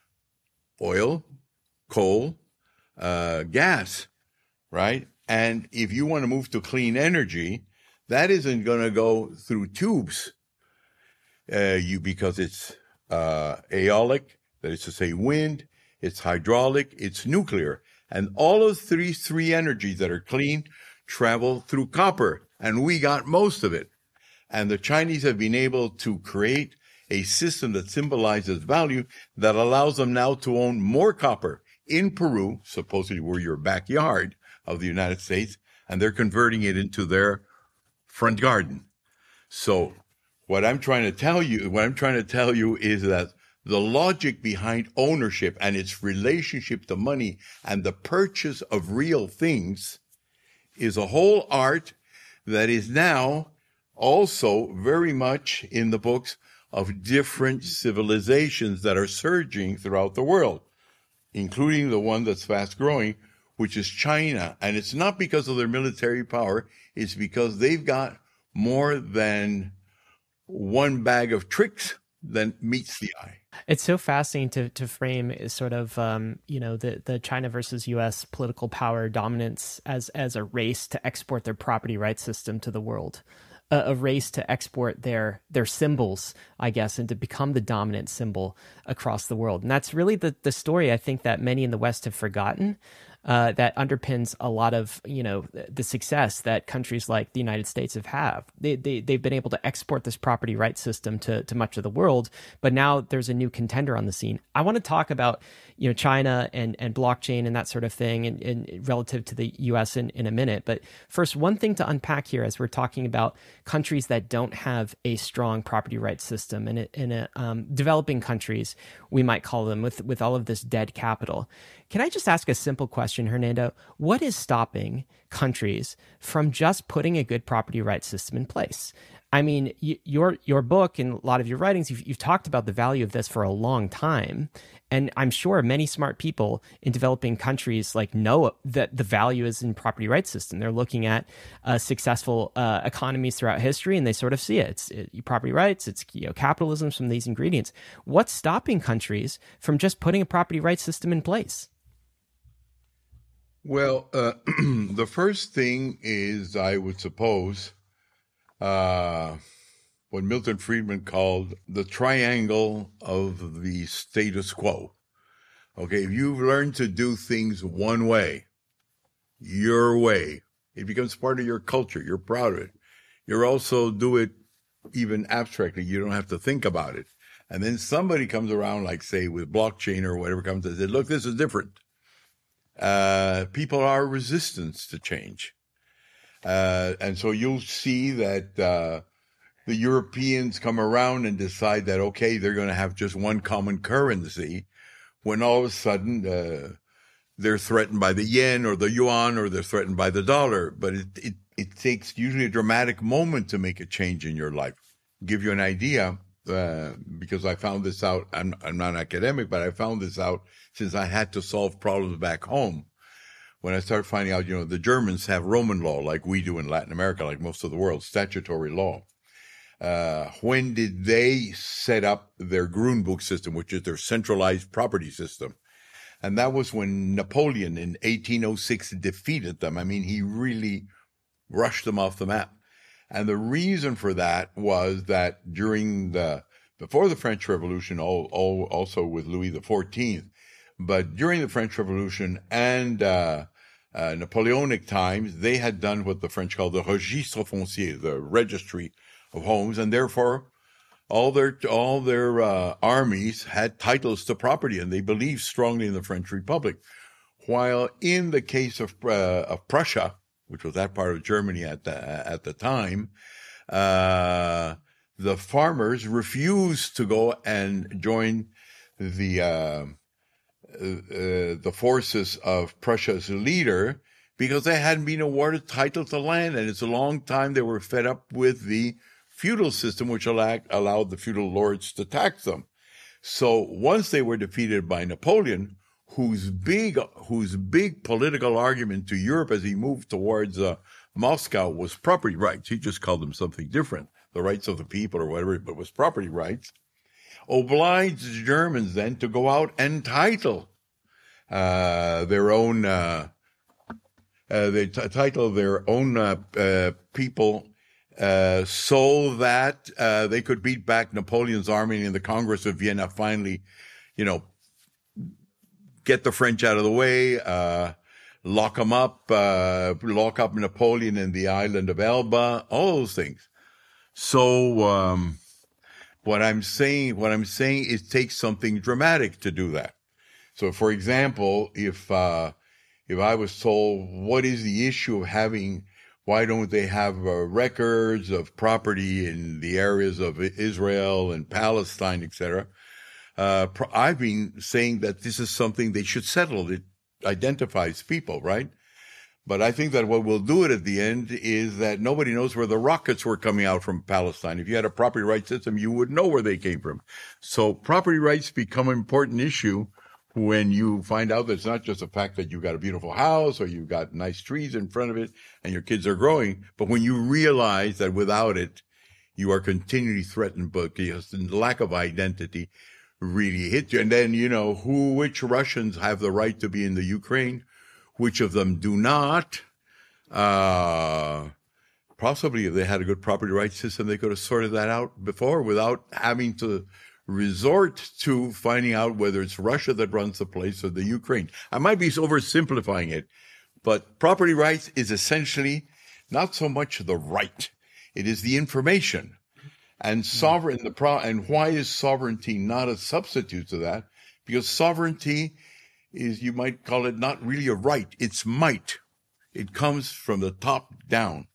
Oil, coal, uh, gas, right? And if you want to move to clean energy, that isn't going to go through tubes, uh, you because it's uh, aeolic, that is to say wind, it's hydraulic, it's nuclear. And all of these three energies that are clean travel through copper, and we got most of it. And the Chinese have been able to create a system that symbolizes value that allows them now to own more copper in Peru, supposedly we're your backyard of the United States, and they're converting it into their front garden. So what I'm trying to tell you, what I'm trying to tell you is that the logic behind ownership and its relationship to money and the purchase of real things is a whole art that is now also very much in the books of different civilizations that are surging throughout the world, including the one that's fast growing, which is China. And it's not because of their military power, it's because they've got more than one bag of tricks that meets the eye. It's so fascinating to to frame is sort of um, you know the the China versus U S political power dominance as as a race to export their property rights system to the world, a, a race to export their their symbols, I guess, and to become the dominant symbol across the world. And that's really the the story I think that many in the West have forgotten. Uh, that underpins a lot of, you know, the success that countries like the United States have had. They, they, they've been able to export this property rights system to, to much of the world, but now there's a new contender on the scene. I want to talk about, you know, China and, and blockchain and that sort of thing and, and relative to the U S in, in a minute. But first, one thing to unpack here as we're talking about countries that don't have a strong property rights system in a, in a um, developing countries, we might call them, with, with all of this dead capital. Can I just ask a simple question, Hernando? What is stopping countries from just putting a good property rights system in place? I mean, y- your your book and a lot of your writings, you've, you've talked about the value of this for a long time. And I'm sure many smart people in developing countries like know that the value is in property rights system. They're looking at uh, successful uh, economies throughout history, and they sort of see it. It's it, property rights, it's you know, capitalism from these ingredients. What's stopping countries from just putting a property rights system in place? Well, uh, the first thing is, I would suppose, uh, what Milton Friedman called the triangle of the status quo. Okay, if you've learned to do things one way, your way, it becomes part of your culture. You're proud of it. You also do it even abstractly. You don't have to think about it. And then somebody comes around, like, say, with blockchain or whatever, comes and says, look, this is different. Uh, people are resistant to change. Uh, and so you'll see that uh, the Europeans come around and decide that, okay, they're going to have just one common currency, when all of a sudden uh, they're threatened by the yen or the yuan, or they're threatened by the dollar. But it, it, it takes usually a dramatic moment to make a change in your life. Give you an idea, uh, because I found this out. I'm, I'm not an academic, but I found this out since I had to solve problems back home. When I started finding out, you know, the Germans have Roman law like we do in Latin America, like most of the world, statutory law. Uh, when did they set up their Grundbuch system, which is their centralized property system? And that was when Napoleon in eighteen oh six defeated them. I mean, he really rushed them off the map. And the reason for that was that during the, before the French Revolution, all, all, also with Louis the fourteenth, but during the French Revolution and uh, uh, Napoleonic times, they had done what the French called the registre foncier, the registry of homes, and therefore all their all their uh, armies had titles to property, and they believed strongly in the French Republic. While in the case of uh, of Prussia, which was that part of Germany at the at the time, uh, the farmers refused to go and join the uh, uh, the forces of Prussia's leader because they hadn't been awarded title to land, and it's a long time they were fed up with the feudal system, which allowed, allowed the feudal lords to tax them. So once they were defeated by Napoleon, whose big whose big political argument to Europe as he moved towards uh, Moscow was property rights. He just called them something different, the rights of the people or whatever, but it was property rights. Obliged the Germans then to go out and title uh, their own, uh, uh, they t- title their own uh, uh, people uh, so that uh, they could beat back Napoleon's army, and the Congress of Vienna finally, you know, get the French out of the way, uh, lock them up, uh, lock up Napoleon in the island of Elba, all those things. So, um, what I'm saying, what I'm saying is take something dramatic to do that. So, for example, if, uh, if I was told, what is the issue of having, why don't they have uh, records of property in the areas of Israel and Palestine, et cetera? Uh, I've been saying that this is something they should settle. It identifies people, right? But I think that what will do it at the end is that nobody knows where the rockets were coming out from Palestine. If you had a property rights system, you would know where they came from. So property rights become an important issue when you find out that it's not just the fact that you've got a beautiful house or you've got nice trees in front of it and your kids are growing, but when you realize that without it, you are continually threatened because the lack of identity really hits you. And then, you know, who, which Russians have the right to be in the Ukraine, which of them do not. Uh, possibly if they had a good property rights system, they could have sorted that out before without having to resort to finding out whether it's Russia that runs the place or the Ukraine. I might be oversimplifying it, but property rights is essentially not so much the right. It is the information. And sovereign, the pro, and why is sovereignty not a substitute to that? Because sovereignty is, you might call it not really a right. It's might. It comes from the top down,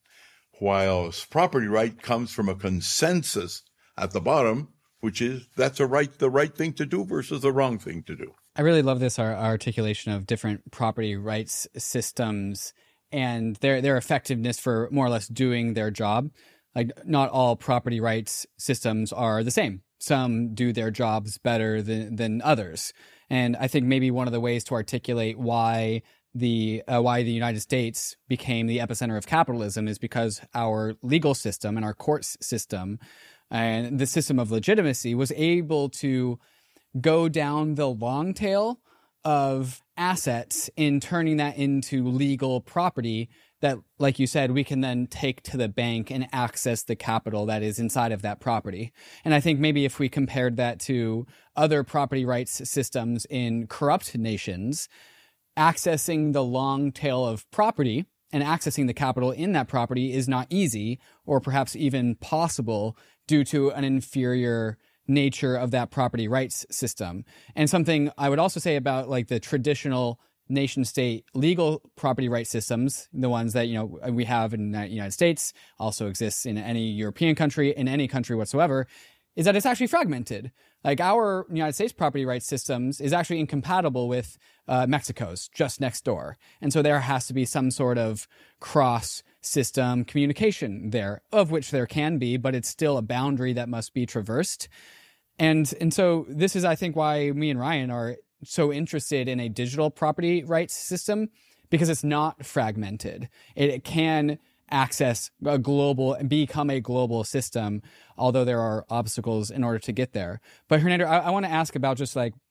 while property right comes from a consensus at the bottom, which is that's a right, the right thing to do versus the wrong thing to do. I really love this our, articulation of different property rights systems and their their effectiveness for more or less doing their job. Like, not all property rights systems are the same. Some do their jobs better than than others. And I think maybe one of the ways to articulate why the uh, why the United States became the epicenter of capitalism is because our legal system and our courts system and the system of legitimacy was able to go down the long tail of assets in turning that into legal property that, like you said, we can then take to the bank and access the capital that is inside of that property. And I think maybe if we compared that to other property rights systems in corrupt nations, accessing the long tail of property and accessing the capital in that property is not easy or perhaps even possible due to an inferior nature of that property rights system. And something I would also say about like the traditional nation state legal property rights systems, the ones that, you know, we have in the United States, also exists in any European country, in any country whatsoever, is that it's actually fragmented. Like our United States property rights systems is actually incompatible with uh, Mexico's just next door. And so there has to be some sort of cross system communication there, of which there can be, but it's still a boundary that must be traversed. And, and so this is, I think, why me and Ryan are so interested in a digital property rights system, because it's not fragmented. It, it can access a global and become a global system, although there are obstacles in order to get there. But Hernando, I, I want to ask about just like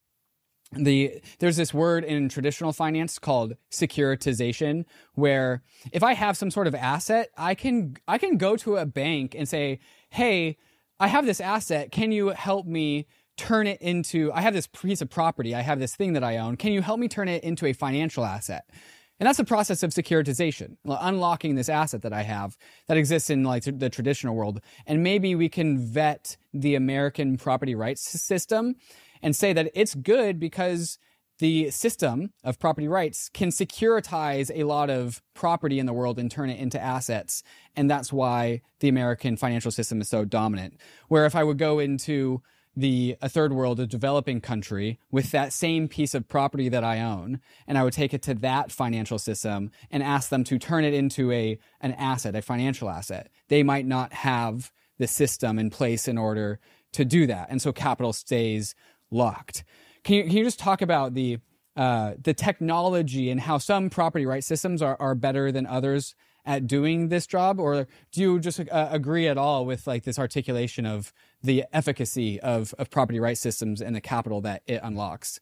the, there's this word in traditional finance called securitization, where if I have some sort of asset, I can, I can go to a bank and say, hey, I have this asset. Can you help me turn it into, I have this piece of property, I have this thing that I own. Can you help me turn it into a financial asset? And that's the process of securitization, unlocking this asset that I have that exists in like the traditional world. And maybe we can vet the American property rights system and say that it's good because the system of property rights can securitize a lot of property in the world and turn it into assets. And that's why the American financial system is so dominant. Where if I would go into the a third world, a developing country, with that same piece of property that I own, and I would take it to that financial system and ask them to turn it into a an asset, a financial asset, they might not have the system in place in order to do that. And so capital stays locked. Can you, can you just talk about the uh, the technology and how some property rights systems are, are better than others at doing this job? Or do you just uh, agree at all with like this articulation of the efficacy of, of property rights systems and the capital that it unlocks?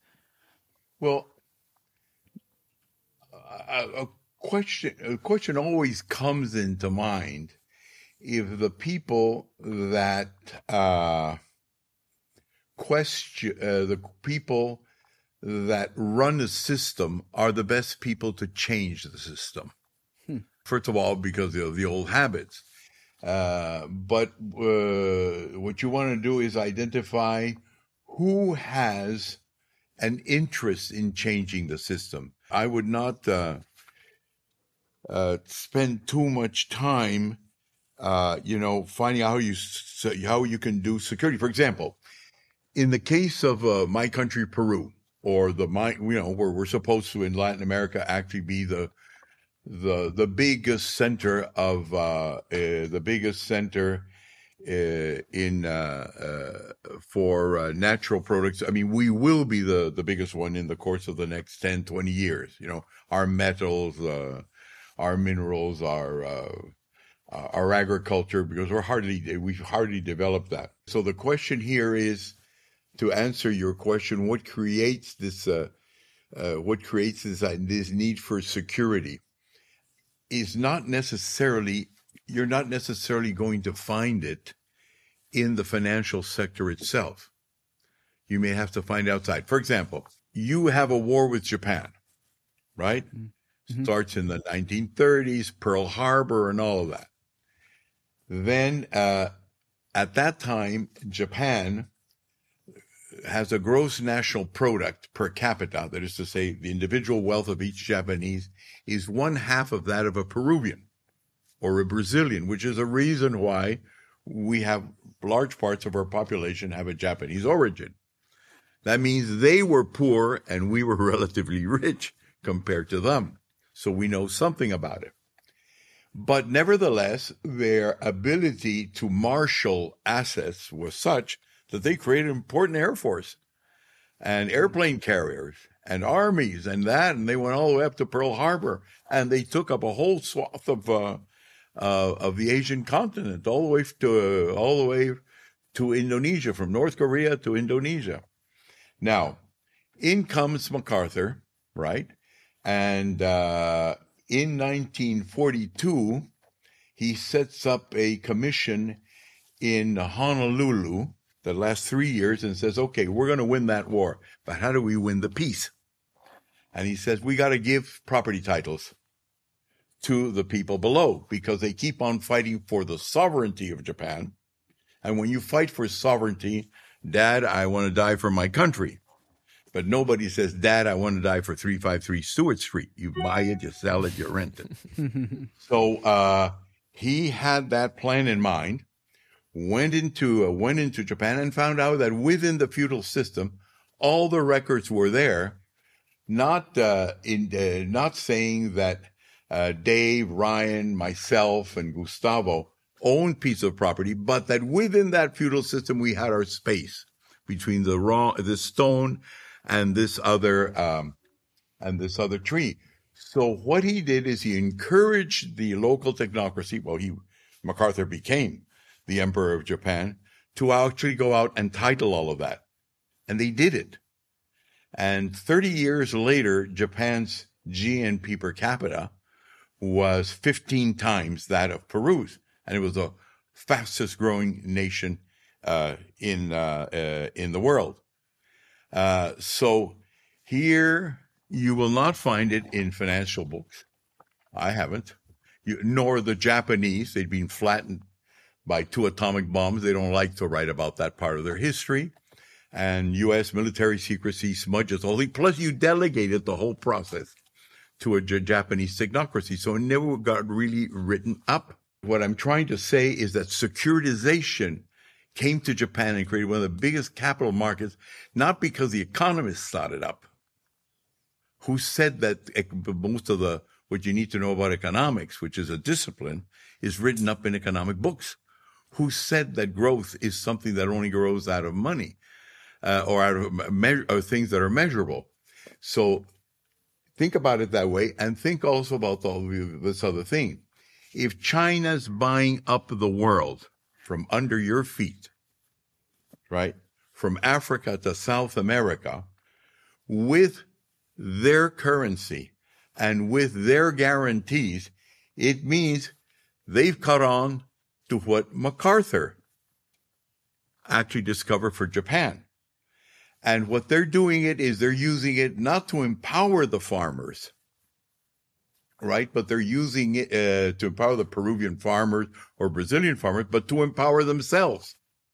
Well, a, a question, a question always comes into mind if the people that uh, question, uh, the people that run the system are the best people to change the system. Hmm. First of all, because of the old habits. Uh, but uh, what you want to do is identify who has an interest in changing the system. I would not uh, uh, spend too much time, uh, you know, finding out how you how you can do security. For example, in the case of uh, my country, Peru, or the my, you know, where we're supposed to in Latin America actually be the the the biggest center of uh, uh, the biggest center uh, in uh, uh, for uh, natural products. I mean, we will be the the biggest one in the course of the next ten, twenty years. You know, our metals, uh, our minerals, our uh, our agriculture, because we're hardly we've hardly developed that. So the question here is, to answer your question, what creates this uh, uh, what creates this uh, this need for security is not necessarily, you're not necessarily going to find it in the financial sector itself. You may have to find outside. For example, you have a war with Japan, right? Mm-hmm. Starts in the nineteen thirties, Pearl Harbor and all of that. Then uh, at that time, Japan has a gross national product per capita, that is to say, the individual wealth of each Japanese is one half of that of a Peruvian or a Brazilian, which is a reason why we have large parts of our population have a Japanese origin. That means they were poor and we were relatively rich compared to them. So we know something about it. But nevertheless, their ability to marshal assets was such that they created an important air force and airplane carriers and armies and that, and they went all the way up to Pearl Harbor, and they took up a whole swath of uh, uh, of the Asian continent, all the way to uh, all the way to Indonesia, from North Korea to Indonesia. Now, in comes MacArthur, right? And uh, in nineteen forty-two, he sets up a commission in Honolulu that lasts three years and says, okay, we're going to win that war, but how do we win the peace? And he says, we got to give property titles to the people below because they keep on fighting for the sovereignty of Japan. And when you fight for sovereignty, Dad, I want to die for my country. But nobody says, Dad, I want to die for three fifty-three Stewart Street. You buy it, you sell it, you rent it. So uh, he had that plan in mind. Went into uh, went into Japan and found out that within the feudal system, all the records were there. Not uh, in uh, not saying that uh, Dave, Ryan, myself, and Gustavo owned piece of property, but that within that feudal system we had our space between the raw the stone and this other um, and this other tree. So what he did is he encouraged the local technocracy. Well, he MacArthur became the Emperor of Japan, to actually go out and title all of that. And they did it. And thirty years later, Japan's G N P per capita was fifteen times that of Peru's. And it was the fastest growing nation uh, in uh, uh, in the world. Uh, so here, you will not find it in financial books. I haven't. You, nor the Japanese. They'd been flattened by two atomic bombs. They don't like to write about that part of their history. And U S military secrecy smudges all. Plus, you delegated the whole process to a J- Japanese technocracy. So it never got really written up. What I'm trying to say is that securitization came to Japan and created one of the biggest capital markets, not because the economists thought it up, who said that most of the, what you need to know about economics, which is a discipline, is written up in economic books. Who said that growth is something that only grows out of money uh, or out of me- or things that are measurable? So think about it that way, and think also about all this other thing. If China's buying up the world from under your feet, right, from Africa to South America, with their currency and with their guarantees, it means they've caught on to what MacArthur actually discovered for Japan. And what they're doing it is they're using it not to empower the farmers, right? But they're using it uh, to empower the Peruvian farmers or Brazilian farmers, but to empower themselves.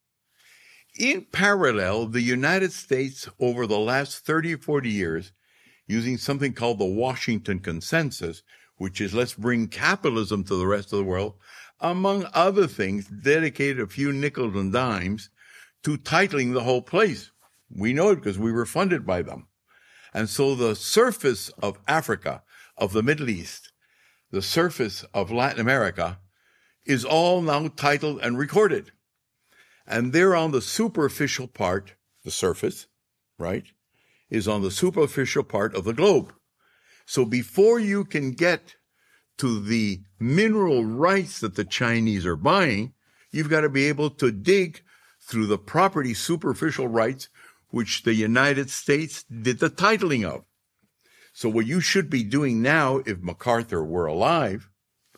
In parallel, the United States, over the last thirty or forty years, using something called the Washington Consensus, which is let's bring capitalism to the rest of the world, among other things, dedicated a few nickels and dimes to titling the whole place. We know it because we were funded by them. And so the surface of Africa, of the Middle East, the surface of Latin America is all now titled and recorded. And they're on the superficial part, the surface, right, is on the superficial part of the globe. So before you can get to the mineral rights that the Chinese are buying, you've got to be able to dig through the property superficial rights which the United States did the titling of. So what you should be doing now, if MacArthur were alive,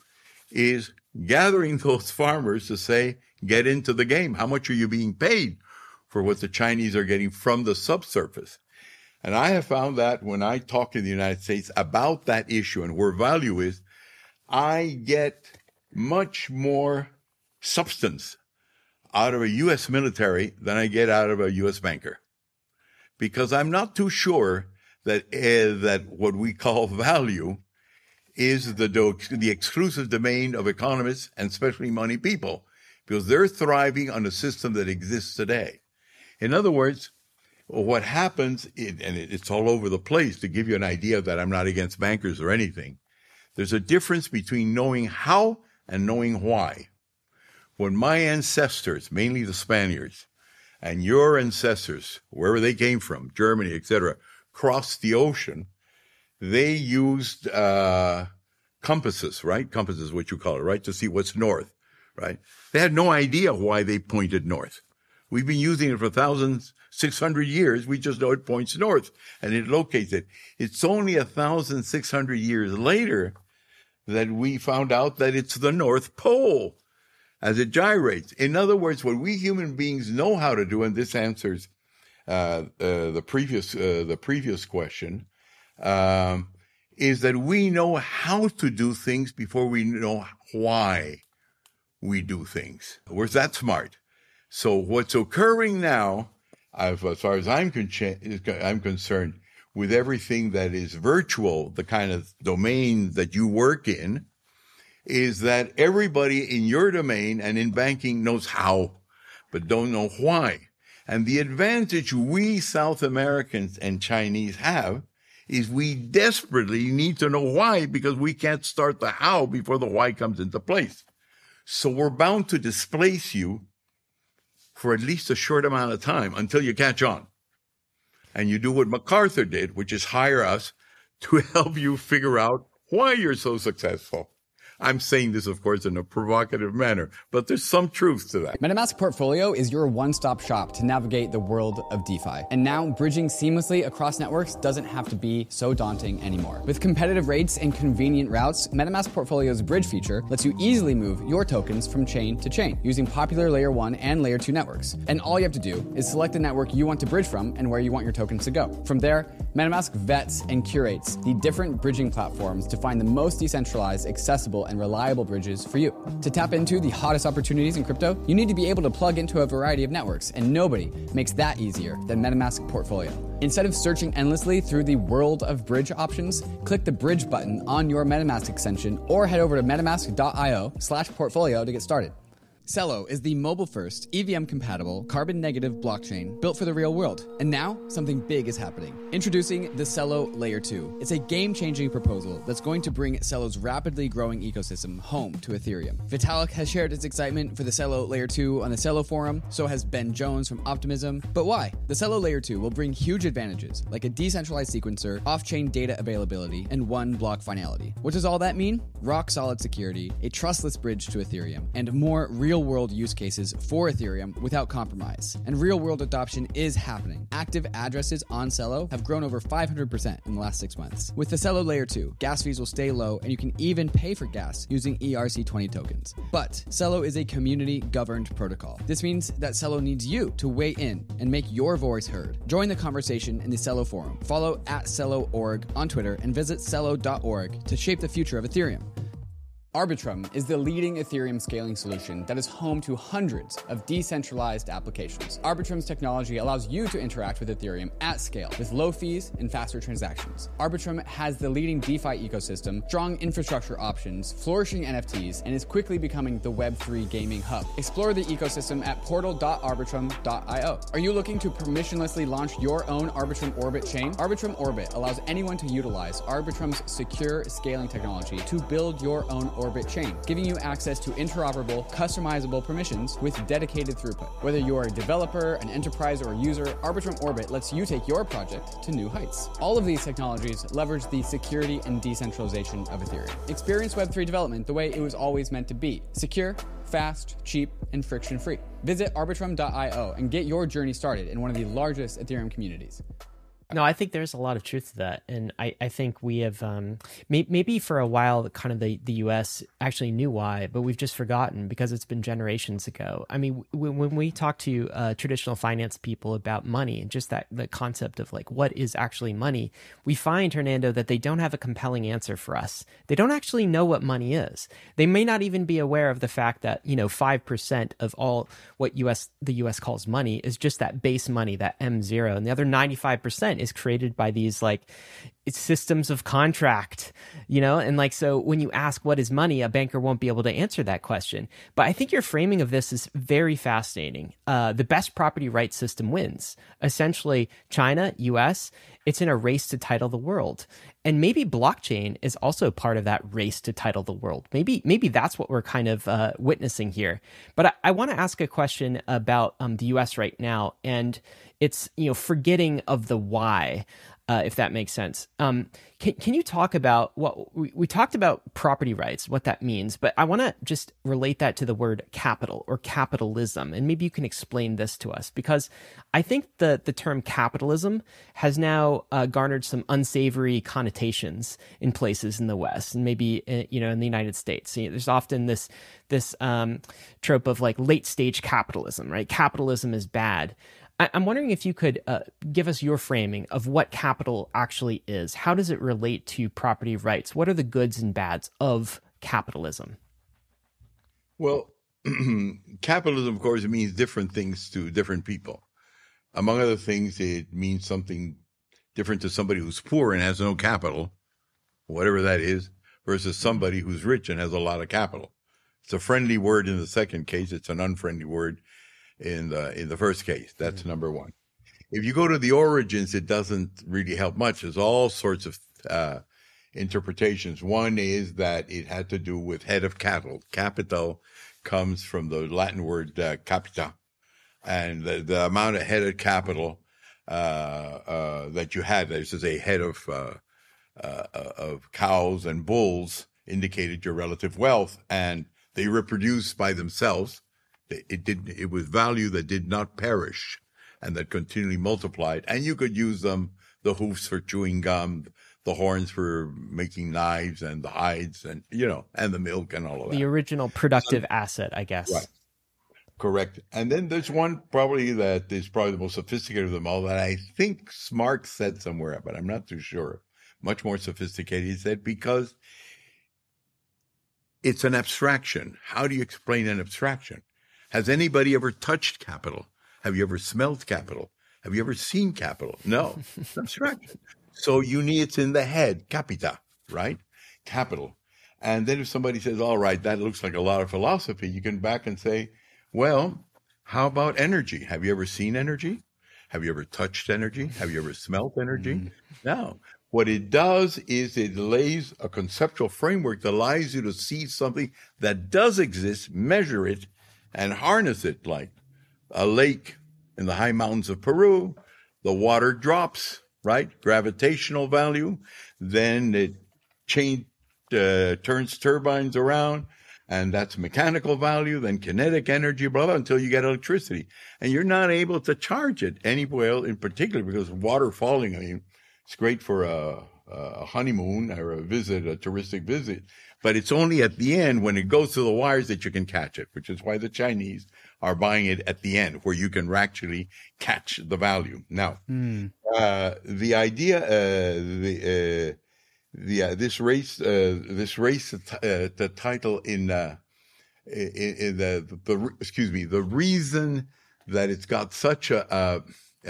is gathering those farmers to say, get into the game. How much are you being paid for what the Chinese are getting from the subsurface? And I have found that when I talk in the United States about that issue and where value is, I get much more substance out of a U S military than I get out of a U S banker. Because I'm not too sure that uh, that what we call value is the, do- the exclusive domain of economists and especially money people, because they're thriving on a system that exists today. In other words, what happens, and it's all over the place, to give you an idea that I'm not against bankers or anything, there's a difference between knowing how and knowing why. When my ancestors, mainly the Spaniards, and your ancestors, wherever they came from, Germany, et cetera, crossed the ocean, they used uh, compasses, right? Compasses, what you call it, right? To see what's north, right? They had no idea why they pointed north. We've been using it for thousands, six hundred years. We just know it points north and it locates it. It's only a thousand, six hundred years later that we found out that it's the North Pole as it gyrates. In other words, what we human beings know how to do, and this answers uh, uh, the previous uh, the previous question, um, is that we know how to do things before we know why we do things. We're that smart. So what's occurring now, I've, as far as I'm, con- I'm concerned, with everything that is virtual, the kind of domain that you work in, is that everybody in your domain and in banking knows how, but don't know why. And the advantage we South Americans and Chinese have is we desperately need to know why, because we can't start the how before the why comes into place. So we're bound to displace you for at least a short amount of time until you catch on. And you do what MacArthur did, which is hire us to help you figure out why you're so successful. I'm saying this, of course, in a provocative manner, but there's some truth to that. MetaMask Portfolio is your one-stop shop to navigate the world of DeFi. And now bridging seamlessly across networks doesn't have to be so daunting anymore. With competitive rates and convenient routes, MetaMask Portfolio's bridge feature lets you easily move your tokens from chain to chain using popular layer one and layer two networks. And all you have to do is select the network you want to bridge from and where you want your tokens to go. From there, MetaMask vets and curates the different bridging platforms to find the most decentralized, accessible, and reliable bridges for you. To tap into the hottest opportunities in crypto, you need to be able to plug into a variety of networks, and nobody makes that easier than MetaMask Portfolio. Instead of searching endlessly through the world of bridge options, click the bridge button on your MetaMask extension or head over to metamask.io slash portfolio to get started. Celo is the mobile-first, E V M-compatible, carbon-negative blockchain built for the real world. And now, something big is happening. Introducing the Celo Layer two. It's a game-changing proposal that's going to bring Celo's rapidly growing ecosystem home to Ethereum. Vitalik has shared his excitement for the Celo Layer two on the Celo forum, so has Ben Jones from Optimism. But why? The Celo Layer two will bring huge advantages, like a decentralized sequencer, off-chain data availability, and one-block finality. What does all that mean? Rock-solid security, a trustless bridge to Ethereum, and more real real-world use cases for Ethereum without compromise. And real-world adoption is happening. Active addresses on Celo have grown over five hundred percent in the last six months. With the Celo Layer two, gas fees will stay low, and you can even pay for gas using E R C twenty tokens. But Celo is a community-governed protocol. This means that Celo needs you to weigh in and make your voice heard. Join the conversation in the Celo forum. Follow at Celo dot org on Twitter and visit Celo dot org to shape the future of Ethereum. Arbitrum is the leading Ethereum scaling solution that is home to hundreds of decentralized applications. Arbitrum's technology allows you to interact with Ethereum at scale with low fees and faster transactions. Arbitrum has the leading DeFi ecosystem, strong infrastructure options, flourishing N F Ts, and is quickly becoming the Web three gaming hub. Explore the ecosystem at portal dot arbitrum dot io. Are you looking to permissionlessly launch your own Arbitrum Orbit chain? Arbitrum Orbit allows anyone to utilize Arbitrum's secure scaling technology to build your own Orbit chain, giving you access to interoperable, customizable permissions with dedicated throughput. Whether you are a developer, an enterprise, or a user, Arbitrum Orbit lets you take your project to new heights. All of these technologies leverage the security and decentralization of Ethereum. Experience Web three development the way it was always meant to be: secure, fast, cheap, and friction-free. Visit arbitrum dot io and get your journey started in one of the largest Ethereum communities. No, I think there's a lot of truth to that. And I, I think we have, um, may, maybe for a while, kind of the, the U S actually knew why, but we've just forgotten because it's been generations ago. I mean, w- when we talk to uh, traditional finance people about money and just that the concept of like, what is actually money, we find, Hernando, that they don't have a compelling answer for us. They don't actually know what money is. They may not even be aware of the fact that, you know, five percent of all what U S the U S calls money is just that base money, that M zero, and the other ninety-five percent is created by these like systems of contract, you know? And like, so when you ask what is money, a banker won't be able to answer that question. But I think your framing of this is very fascinating. Uh, the best property rights system wins. Essentially, China, U S, it's in a race to title the world. And maybe blockchain is also part of that race to title the world. Maybe maybe that's what we're kind of uh, witnessing here. But I, I want to ask a question about um, the U S right now, and it's, you know, forgetting of the why, uh, if that makes sense. Um, can, can you talk about what we, we talked about property rights, what that means, but I want to just relate that to the word capital or capitalism. And maybe you can explain this to us, because I think the, the term capitalism has now uh, garnered some unsavory connotations in places in the West and maybe, uh, you know, in the United States. You know, there's often this, this um, trope of like late stage capitalism, right? Capitalism is bad. I'm wondering if you could uh, give us your framing of what capital actually is. How does it relate to property rights? What are the goods and bads of capitalism? Well, capitalism, of course, means different things to different people. Among other things, it means something different to somebody who's poor and has no capital, whatever that is, versus somebody who's rich and has a lot of capital. It's a friendly word in the second case. It's an unfriendly word in the in the first case. That's mm-hmm. number one. If you go to the origins, it doesn't really help much. There's all sorts of uh, interpretations. One is that it had to do with head of cattle. Capital comes from the Latin word uh, capita, and the, the amount of head of capital uh, uh, that you had, this is a head of uh, uh, of cows and bulls, indicated your relative wealth, and they reproduce by themselves. It did. It was value that did not perish, and that continually multiplied. And you could use them: the hoofs for chewing gum, the horns for making knives, and the hides, and you know, and the milk, and all of that. The original productive so, asset, I guess. Right. Correct. And then there's one probably that is probably the most sophisticated of them all that I think Marx said somewhere, but I'm not too sure. Much more sophisticated. He said because it's an abstraction. How do you explain an abstraction? Has anybody ever touched capital? Have you ever smelled capital? Have you ever seen capital? No, it's abstraction. So you need, it's in the head, capita, right? Capital. And then if somebody says, all right, that looks like a lot of philosophy, you can back and say, well, how about energy? Have you ever seen energy? Have you ever touched energy? Have you ever smelled energy? Mm. No. What it does is it lays a conceptual framework that allows you to see something that does exist, measure it, and harness it, like a lake in the high mountains of Peru. The water drops, right? Gravitational value. Then it change, uh, turns turbines around. And that's mechanical value, then kinetic energy, blah, blah, until you get electricity. And you're not able to charge it anywhere in particular because water falling, I mean, it's great for a, a honeymoon or a visit, a touristic visit. But it's only at the end when it goes to the wires that you can catch it, which is why the Chinese are buying it at the end where you can actually catch the value. Now, mm. uh, the idea, uh, the, uh, the, uh, this race, uh, this race, uh, the title in, uh, in, in the, the, excuse me, the reason that it's got such a, a,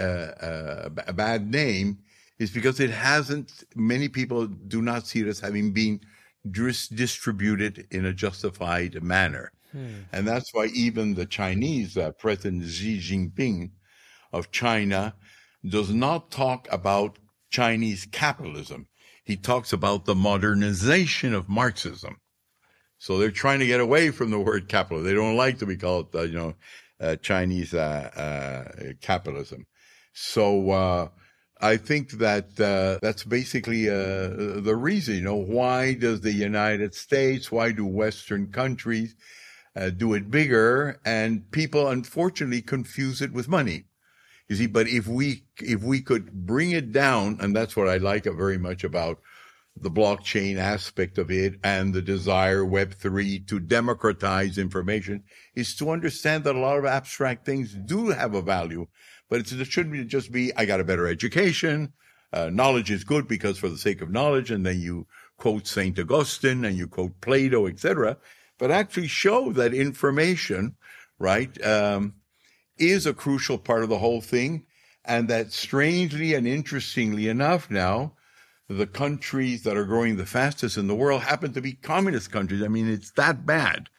a, a bad name is because it hasn't, many people do not see it as having been distributed in a justified manner. Hmm. And that's why even the Chinese, uh, President Xi Jinping of China, does not talk about Chinese capitalism. He talks about the modernization of Marxism. So they're trying to get away from the word capital. They don't like to be called, uh, you know, uh, Chinese uh, uh, capitalism. So uh, I think that uh, that's basically uh, the reason. You know, why does the United States, why do Western countries uh, do it bigger? And people, unfortunately, confuse it with money. You see, but if we if we could bring it down, and that's what I like very much about the blockchain aspect of it and the desire Web three to democratize information, is to understand that a lot of abstract things do have a value, but it's, it shouldn't just be, I got a better education, uh, knowledge is good because for the sake of knowledge, and then you quote Saint Augustine and you quote Plato, et cetera, but actually show that information, right, um, is a crucial part of the whole thing, and that strangely and interestingly enough now, the countries that are growing the fastest in the world happen to be communist countries. I mean, it's that bad.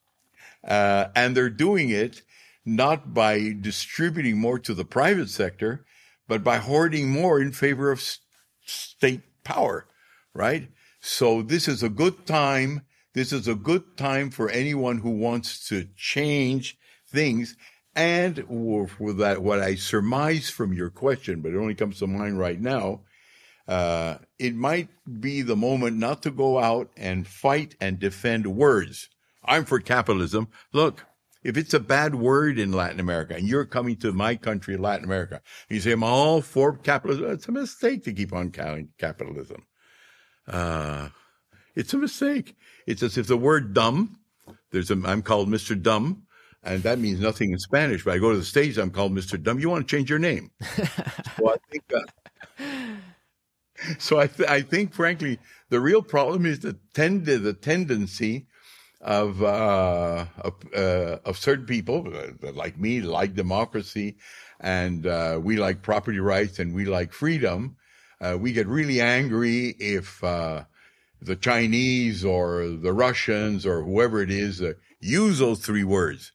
Uh, and they're doing it not by distributing more to the private sector, but by hoarding more in favor of s- state power, right? So this is a good time. This is a good time for anyone who wants to change things. And with that, what I surmise from your question, but it only comes to mind right now, uh, it might be the moment not to go out and fight and defend words. I'm for capitalism. Look, if it's a bad word in Latin America and you're coming to my country, Latin America, and you say, I'm all for capitalism, it's a mistake to keep on calling capitalism. Uh, it's a mistake. It's as if the word dumb, there's a, I'm called Mister Dumb. And that means nothing in Spanish. But I go to the States, I'm called Mister Dumb. You want to change your name? so I think, uh, so I, th- I think, frankly, the real problem is the tend the tendency of uh, of, uh, of certain people uh, like me, like democracy, and uh, we like property rights, and we like freedom. Uh, we get really angry if uh, the Chinese or the Russians or whoever it is uh, use those three words.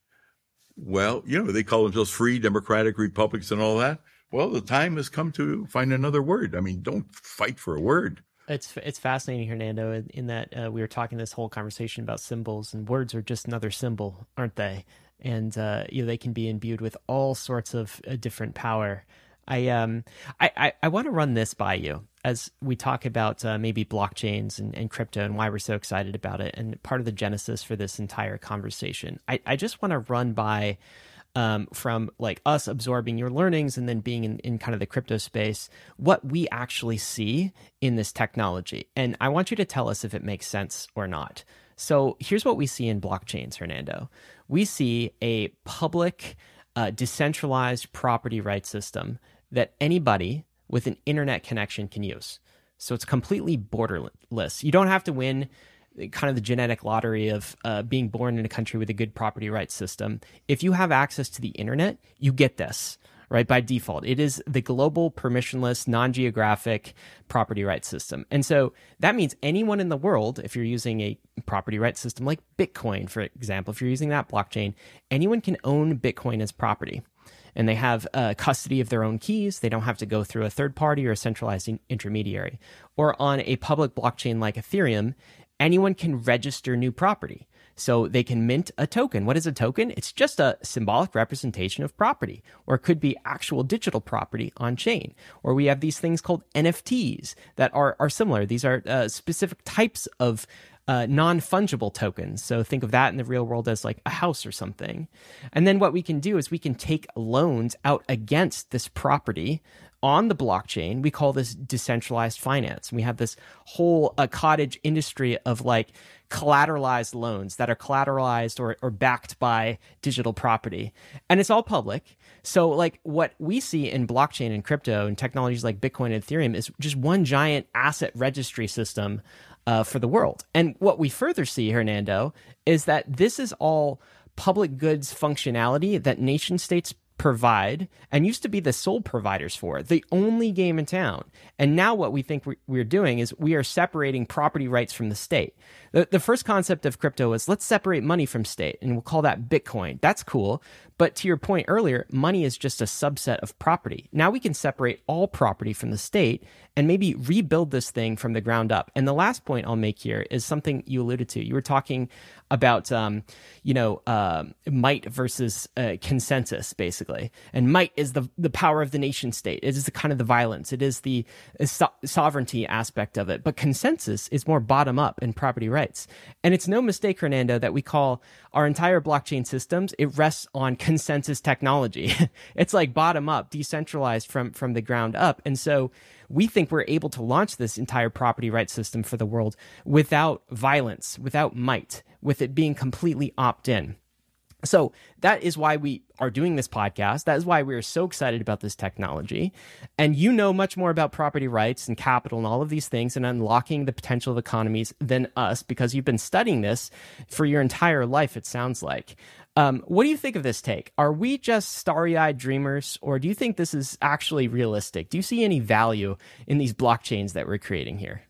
Well, you know, they call themselves free democratic republics and all that. Well, the time has come to find another word. I mean, don't fight for a word. It's it's fascinating, Hernando, in, in that uh, we were talking this whole conversation about symbols, and words are just another symbol, aren't they? And uh, you know, they can be imbued with all sorts of uh, different power. I um I, I, I want to run this by you as we talk about uh, maybe blockchains and, and crypto and why we're so excited about it, and part of the genesis for this entire conversation. I, I just want to run by um, from like us absorbing your learnings and then being in, in kind of the crypto space, what we actually see in this technology. And I want you to tell us if it makes sense or not. So here's what we see in blockchains, Hernando. We see a public, uh, decentralized property rights system that anybody with an internet connection can use. So it's completely borderless. You don't have to win kind of the genetic lottery of uh, being born in a country with a good property rights system. If you have access to the internet, you get this, right? By default, it is the global permissionless, non-geographic property rights system. And so that means anyone in the world, if you're using a property rights system like Bitcoin, for example, if you're using that blockchain, anyone can own Bitcoin as property. And they have uh, custody of their own keys. They don't have to go through a third party or a centralized in- intermediary. Or on a public blockchain like Ethereum, anyone can register new property. So they can mint a token. What is a token? It's just a symbolic representation of property, or it could be actual digital property on chain. Or we have these things called N F Ts that are, are similar. These are uh, specific types of uh, non-fungible tokens. So think of that in the real world as like a house or something. And then what we can do is we can take loans out against this property on the blockchain. We call this decentralized finance. We have this whole uh, cottage industry of like collateralized loans that are collateralized or, or backed by digital property. And it's all public. So like what we see in blockchain and crypto and technologies like Bitcoin and Ethereum is just one giant asset registry system uh, for the world. And what we further see, Hernando, is that this is all public goods functionality that nation states provide and used to be the sole providers for, the only game in town. And now what we think we're doing is we are separating property rights from the state. The, the first concept of crypto was let's separate money from state, and we'll call that Bitcoin. That's cool. But to your point earlier, money is just a subset of property. Now we can separate all property from the state and maybe rebuild this thing from the ground up. And the last point I'll make here is something you alluded to. You were talking about, um, you know, uh, might versus uh, consensus, basically. And might is the the power of the nation state. It is the kind of the violence. It is the so- sovereignty aspect of it. But consensus is more bottom up in property rights. And it's no mistake, Hernando, that we call our entire blockchain systems, it rests on consensus technology. It's like bottom up, decentralized from, from the ground up. And so we think we're able to launch this entire property rights system for the world without violence, without might, with it being completely opt-in. So that is why we are doing this podcast. That is why we are so excited about this technology. And you know much more about property rights and capital and all of these things and unlocking the potential of economies than us, because you've been studying this for your entire life, it sounds like. Um, what do you think of this take? Are we just starry-eyed dreamers, or do you think this is actually realistic? Do you see any value in these blockchains that we're creating here?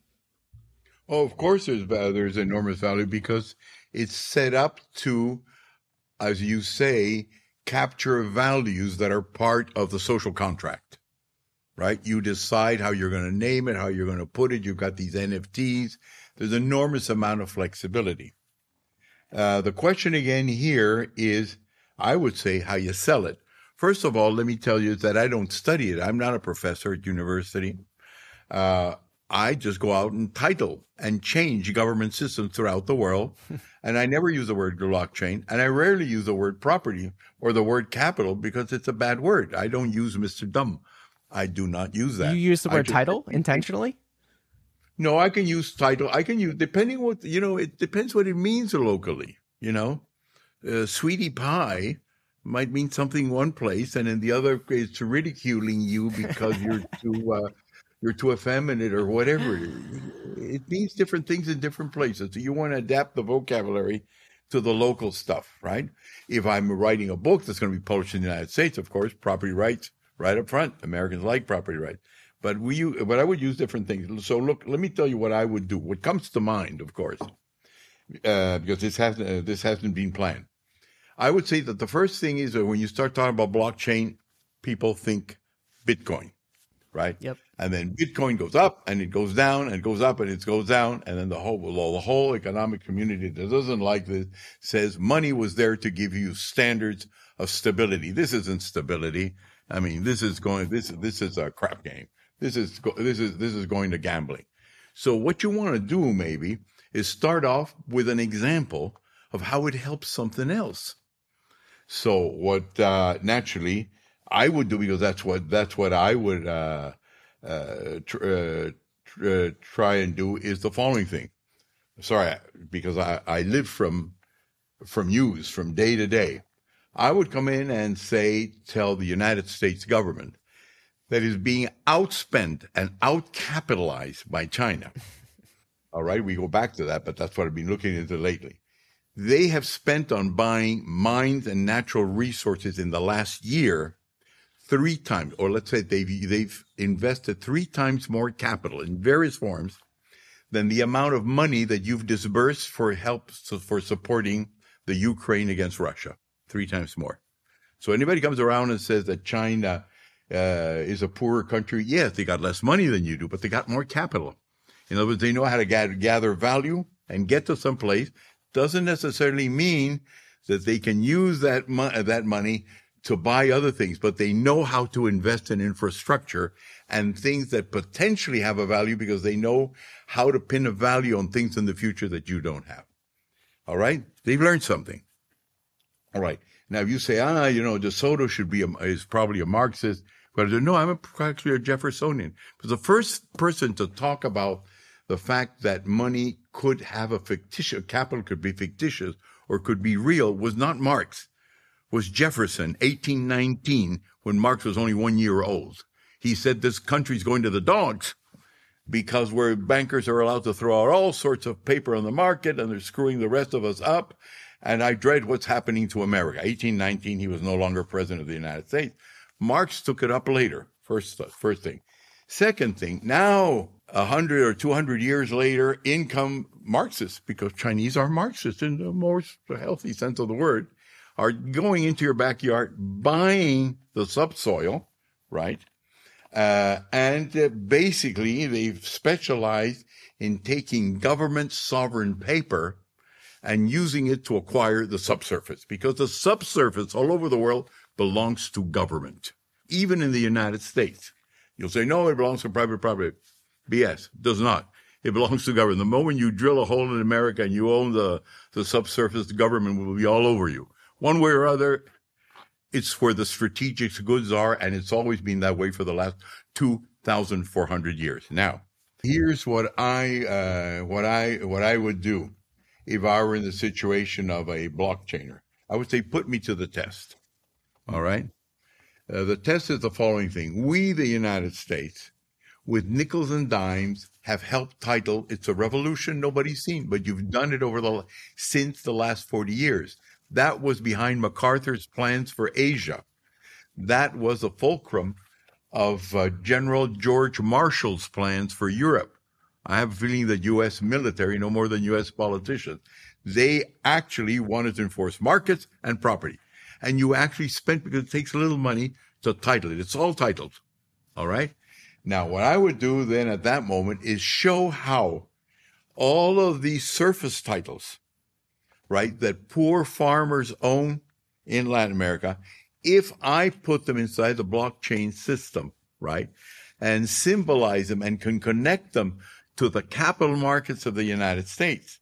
Oh, of course there's there's enormous value, because it's set up to, as you say, capture values that are part of the social contract, right? You decide how you're going to name it, how you're going to put it. You've got these N F Ts. There's an enormous amount of flexibility. Uh, the question again here is, I would say, how you sell it. First of all, let me tell you that I don't study it. I'm not a professor at university. Uh, I just go out and title and change government systems throughout the world. And I never use the word blockchain, and I rarely use the word property or the word capital because it's a bad word. I don't use Mister Dumb. I do not use that. You use the word just, title intentionally? No, I can use title. I can use, depending what, you know, it depends what it means locally, you know. Uh, sweetie pie might mean something one place, and in the other it's ridiculing you because you're too, uh, you're too effeminate or whatever. It means different things in different places. So you want to adapt the vocabulary to the local stuff, right? If I'm writing a book that's going to be published in the United States, of course, property rights right up front. Americans like property rights. But we, but I would use different things. So look, let me tell you what I would do. What comes to mind, of course, uh, because this hasn't uh, this hasn't been planned. I would say that the first thing is that when you start talking about blockchain, people think Bitcoin, right? Yep. And then Bitcoin goes up and it goes down and it goes up and it goes down, and then the whole well, the whole economic community that doesn't like this says money was there to give you standards of stability. This isn't stability. I mean, this is going. This this is a crap game. This is this is this is going to gambling. So what you want to do maybe is start off with an example of how it helps something else. So what uh, naturally I would do, because that's what that's what I would uh, uh, tr- uh, tr- uh, try and do, is the following thing. Sorry, because I, I live from from news from day to day. I would come in and say, tell the United States government that is being outspent and outcapitalized by China. All right, we go back to that, but that's what I've been looking into lately. They have spent on buying mines and natural resources in the last year three times, or let's say they've, they've invested three times more capital in various forms than the amount of money that you've disbursed for help, for supporting the Ukraine against Russia. Three times more. So anybody comes around and says that China uh, is a poorer country, yes, they got less money than you do, but they got more capital. In other words, they know how to gather, gather value and get to some place. Doesn't necessarily mean that they can use that mo- that money to buy other things, but they know how to invest in infrastructure and things that potentially have a value because they know how to pin a value on things in the future that you don't have. All right? They've learned something. All right. Now, if you say, ah, you know, DeSoto should be a, is probably a Marxist, but I said, no, I'm a, actually a Jeffersonian. Because the first person to talk about the fact that money could have a fictitious, capital could be fictitious or could be real was not Marx, was Jefferson, eighteen nineteen, when Marx was only one year old. He said this country's going to the dogs because where bankers are allowed to throw out all sorts of paper on the market and they're screwing the rest of us up. And I dread what's happening to America. eighteen nineteen, he was no longer president of the United States. Marx took it up later, first, first thing. Second thing, now, a hundred or two hundred years later, in come Marxists, because Chinese are Marxists in the most healthy sense of the word, are going into your backyard, buying the subsoil, right? Uh, and uh, basically, they've specialized in taking government sovereign paper and using it to acquire the subsurface, because the subsurface all over the world belongs to government, even in the United States. You'll say, no, it belongs to private property. B S, does not. It belongs to government. The moment you drill a hole in America and you own the, the subsurface, the government will be all over you. One way or other, it's where the strategic goods are, and it's always been that way for the last two thousand four hundred years. Now, here's what I, uh, what I, what I would do if I were in the situation of a blockchainer. I would say, put me to the test. All right? Uh, the test is the following thing. We, the United States, with nickels and dimes, have helped title. It's a revolution nobody's seen, but you've done it over the since the last forty years. That was behind MacArthur's plans for Asia. That was the fulcrum of uh, General George Marshall's plans for Europe. I have a feeling that U S military, no more than U S politicians, they actually wanted to enforce markets and property. And you actually spent, because it takes a little money to title it. It's all titled. All right? Now, what I would do then at that moment is show how all of these surface titles, right, that poor farmers own in Latin America, if I put them inside the blockchain system, right, and symbolize them and can connect them to the capital markets of the United States,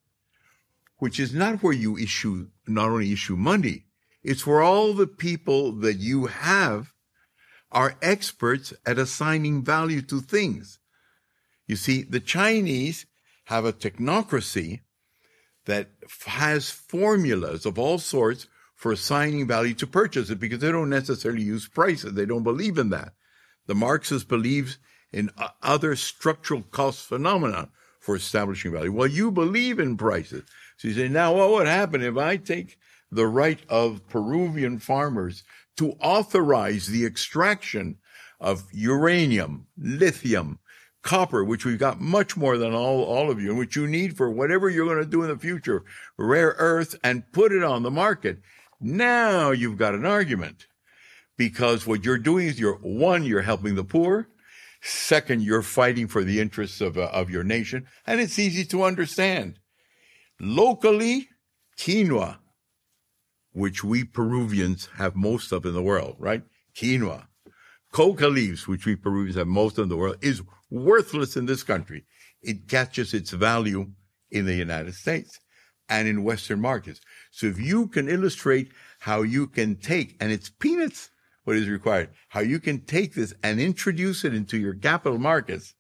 which is not where you issue, not only issue money, it's where all the people that you have are experts at assigning value to things. You see, the Chinese have a technocracy that has formulas of all sorts for assigning value to purchases because they don't necessarily use prices. They don't believe in that. The Marxist believes in other structural cost phenomena for establishing value. Well, you believe in prices. So you say, now what would happen if I take the right of Peruvian farmers to authorize the extraction of uranium, lithium, copper, which we've got much more than all, all of you, and which you need for whatever you're going to do in the future, rare earth, and put it on the market. Now you've got an argument, because what you're doing is you're, one, you're helping the poor. Second, you're fighting for the interests of, uh, of your nation. And it's easy to understand. Locally, quinoa, which we Peruvians have most of in the world, right? Quinoa. Coca leaves, which we Peruvians have most of in the world, is worthless in this country. It catches its value in the United States and in Western markets. So if you can illustrate how you can take, and it's peanuts what is required, how you can take this and introduce it into your capital markets,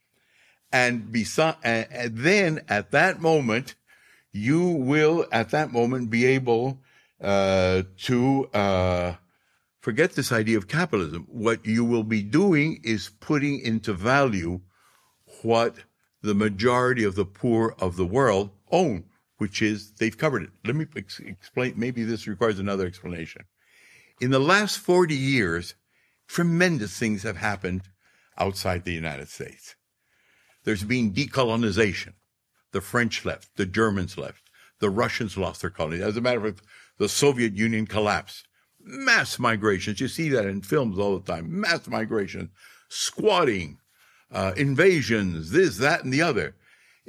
and, be, and, and then at that moment, you will at that moment be able uh, to uh, forget this idea of capitalism. What you will be doing is putting into value what the majority of the poor of the world own, which is, they've covered it. Let me ex- explain. Maybe this requires another explanation. In the last forty years, tremendous things have happened outside the United States. There's been decolonization. The French left, the Germans left, the Russians lost their colonies. As a matter of fact, the Soviet Union collapsed. Mass migrations. You see that in films all the time. Mass migration, squatting, uh, invasions, this, that, and the other.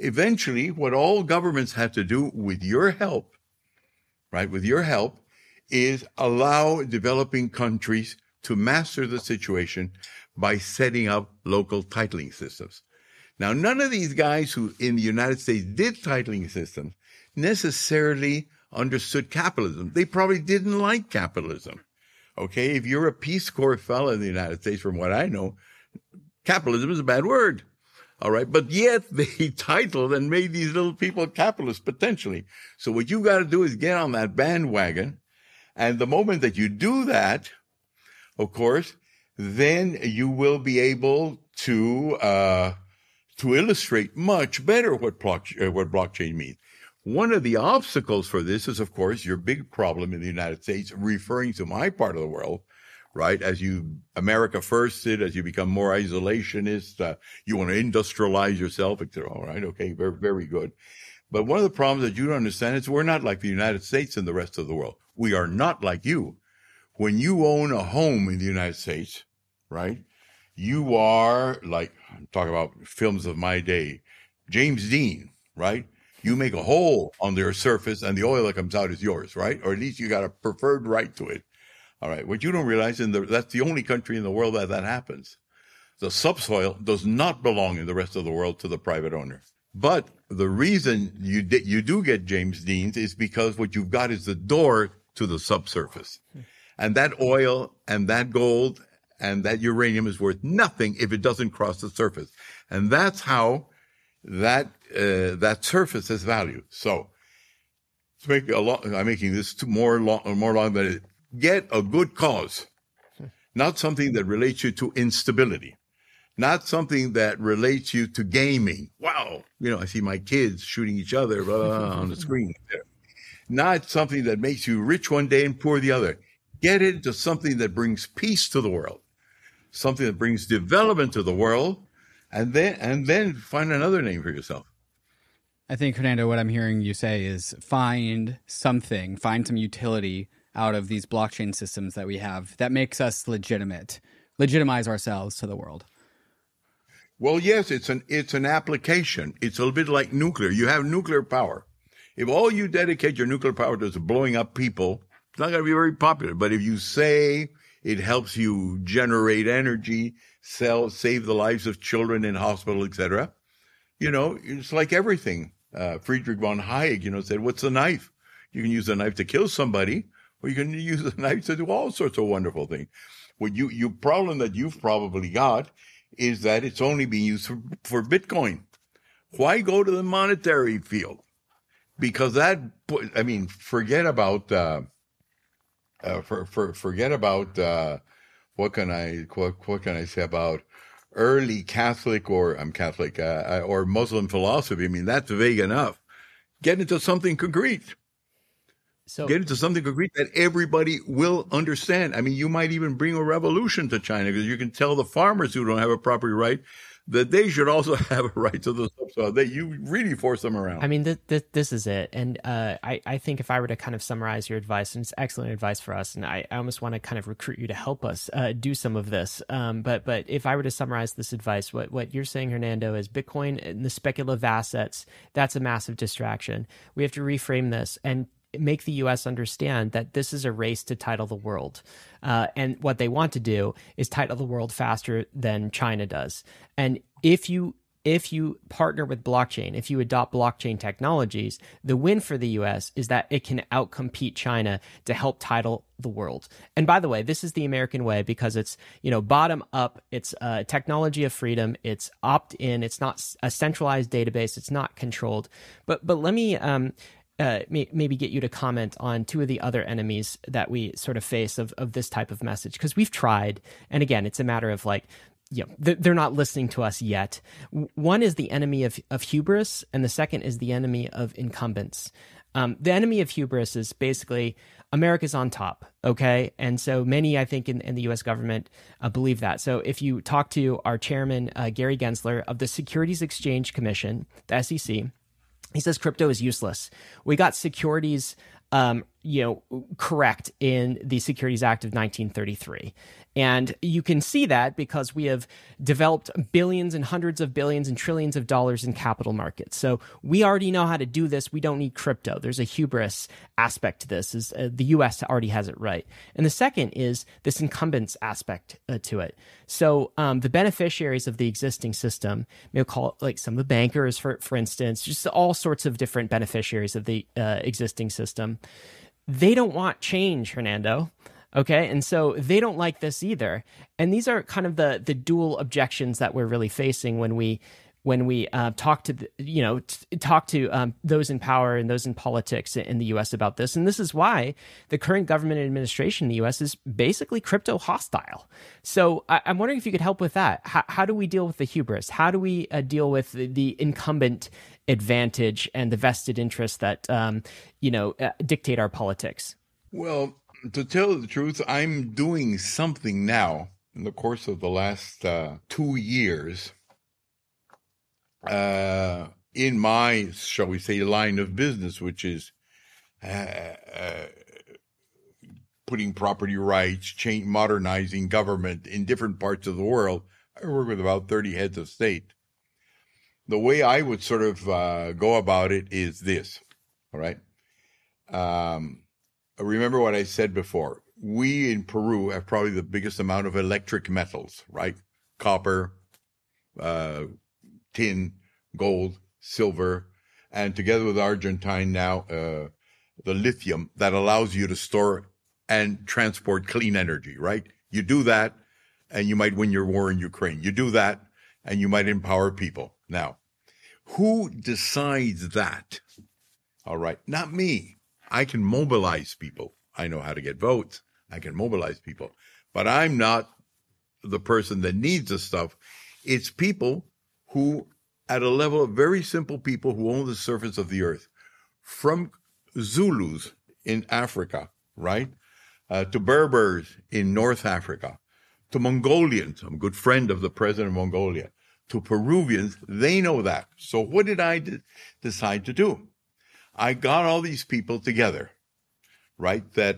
Eventually, what all governments had to do with your help, right, with your help, is allow developing countries to master the situation by setting up local titling systems. Now, none of these guys who in the United States did titling systems necessarily understood capitalism. They probably didn't like capitalism. Okay, if you're a Peace Corps fellow in the United States, from what I know, capitalism is a bad word. All right, but yet they titled and made these little people capitalists potentially. So what you got to do is get on that bandwagon. And the moment that you do that, of course, then you will be able to uh, to illustrate much better what block, uh, what blockchain means. One of the obstacles for this is, of course, your big problem in the United States, referring to my part of the world, right? As you, America first did, as you become more isolationist, uh, you want to industrialize yourself, et cetera. All right, okay, very, very good. But one of the problems that you don't understand is we're not like the United States and the rest of the world. We are not like you. When you own a home in the United States, right, you are like, I'm talking about films of my day, James Dean, right? You make a hole on their surface and the oil that comes out is yours, right? Or at least you got a preferred right to it. All right. What you don't realize, in the, that's the only country in the world that that happens. The subsoil does not belong in the rest of the world to the private owner. But the reason you di- you do get James Deans is because what you've got is the door to the subsurface. And that oil and that gold and that uranium is worth nothing if it doesn't cross the surface. And that's how that uh, that surface has value. So to make a lot, I'm making this more long, more long than it. Get a good cause, not something that relates you to instability, not something that relates you to gaming. Wow, you know, I see my kids shooting each other blah, blah, blah, on the screen. Not something that makes you rich one day and poor the other. Get it to something that brings peace to the world, something that brings development to the world. And then, and then find another name for yourself. I think, Hernando, what I'm hearing you say is find something, find some utility out of these blockchain systems that we have that makes us legitimate, legitimize ourselves to the world. Well, yes, it's an it's an application. It's a little bit like nuclear. You have nuclear power. If all you dedicate your nuclear power to is blowing up people, it's not going to be very popular. But if you say it helps you generate energy, sell, save the lives of children in hospital, et cetera, you know, it's like everything. Uh, Friedrich von Hayek, you know, said, what's a knife? You can use a knife to kill somebody, or you can use a knife to do all sorts of wonderful things. What you, you problem that you've probably got is that it's only being used for, for Bitcoin. Why go to the monetary field? Because that, I mean, forget about, uh, Uh, for, for, forget about, uh, what can I, what, what can I say about early Catholic or, I'm Catholic, uh, or Muslim philosophy. I mean, that's vague enough. Get into something concrete. So get into something concrete that everybody will understand. I mean, you might even bring a revolution to China because you can tell the farmers who don't have a property right that they should also have a right to the subsoil. That you really force them around. I mean, th- th- this is it. And uh, I, I think if I were to kind of summarize your advice, and it's excellent advice for us, and I, I almost want to kind of recruit you to help us uh, do some of this. Um, but but if I were to summarize this advice, what, what you're saying, Hernando, is Bitcoin and the speculative assets, that's a massive distraction. We have to reframe this and make the U S understand that this is a race to title the world. Uh, and what they want to do is title the world faster than China does. And if you if you partner with blockchain, if you adopt blockchain technologies, the win for the U S is that it can outcompete China to help title the world. And by the way, this is the American way because it's, you know, bottom up, it's a technology of freedom, it's opt-in, it's not a centralized database, it's not controlled. But but let me um Uh, may, maybe get you to comment on two of the other enemies that we sort of face of, of this type of message, because we've tried. And again, it's a matter of like, you know, th- they're not listening to us yet. W- one is the enemy of, of hubris, and the second is the enemy of incumbents. Um, the enemy of hubris is basically America's on top, okay? And so many, I think, in, in the U S government uh, believe that. So if you talk to our chairman, uh, Gary Gensler of the Securities Exchange Commission, the S E C, he says crypto is useless. We got securities um, you know, correct in the Securities Act of nineteen thirty-three. And you can see that because we have developed billions and hundreds of billions and trillions of dollars in capital markets. So we already know how to do this. We don't need crypto. There's a hubris aspect to this. Is uh, the U S already has it right. And the second is this incumbents aspect uh, to it. So um, the beneficiaries of the existing system, we'll call it like some of the bankers, for, for instance, just all sorts of different beneficiaries of the uh, existing system. They don't want change, Hernando. Okay. And so they don't like this either. And these are kind of the the dual objections that we're really facing when we when we uh, talk to, the, you know, t- talk to um, those in power and those in politics in the U S about this. And this is why the current government administration in the U S is basically crypto hostile. So I- I'm wondering if you could help with that. How, how do we deal with the hubris? How do we uh, deal with the, the incumbent advantage and the vested interests that, um, you know, uh, dictate our politics? Well, to tell the truth, I'm doing something now in the course of the last uh, two years uh, in my, shall we say, line of business, which is uh, uh, putting property rights, change, modernizing government in different parts of the world. I work with about thirty heads of state. The way I would sort of uh, go about it is this, all right? Um, Remember what I said before. We in Peru have probably the biggest amount of electric metals, right? Copper, uh, tin, gold, silver, and together with Argentine now, uh, the lithium that allows you to store and transport clean energy, right? You do that and you might win your war in Ukraine. You do that and you might empower people. Now, who decides that? All right, not me. I can mobilize people. I know how to get votes. I can mobilize people. But I'm not the person that needs the stuff. It's people who, at a level of very simple people who own the surface of the earth, from Zulus in Africa, right, uh, to Berbers in North Africa, to Mongolians, I'm a good friend of the president of Mongolia, to Peruvians, they know that. So what did I de- decide to do? I got all these people together, right, that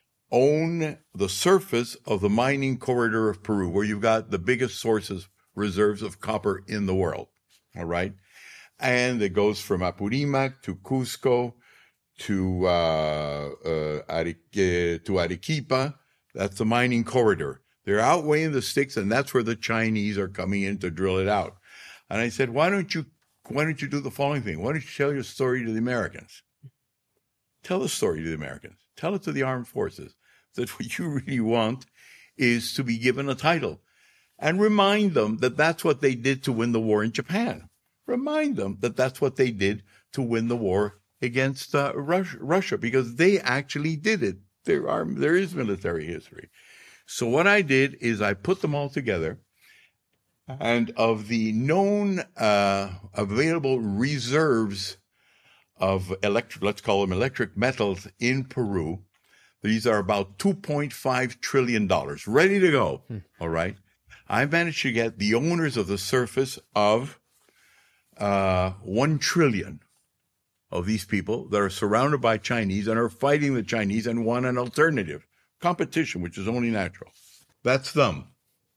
own the surface of the mining corridor of Peru, where you've got the biggest sources, reserves of copper in the world, all right? And it goes from Apurimac to Cusco to uh, uh, Arequ- to Arequipa. That's the mining corridor. They're outweighing the sticks, and that's where the Chinese are coming in to drill it out. And I said, why don't you Why don't you do the following thing? Why don't you tell your story to the Americans? Tell the story to the Americans. Tell it to the armed forces that what you really want is to be given a title. And remind them that that's what they did to win the war in Japan. Remind them that that's what they did to win the war against uh, Russia, because they actually did it. There are, there is military history. So what I did is I put them all together. And of the known uh, available reserves of electric, let's call them electric metals in Peru, these are about two point five trillion dollars, ready to go. Hmm. All right. I managed to get the owners of the surface of uh, one trillion of these people that are surrounded by Chinese and are fighting the Chinese and want an alternative competition, which is only natural. That's them.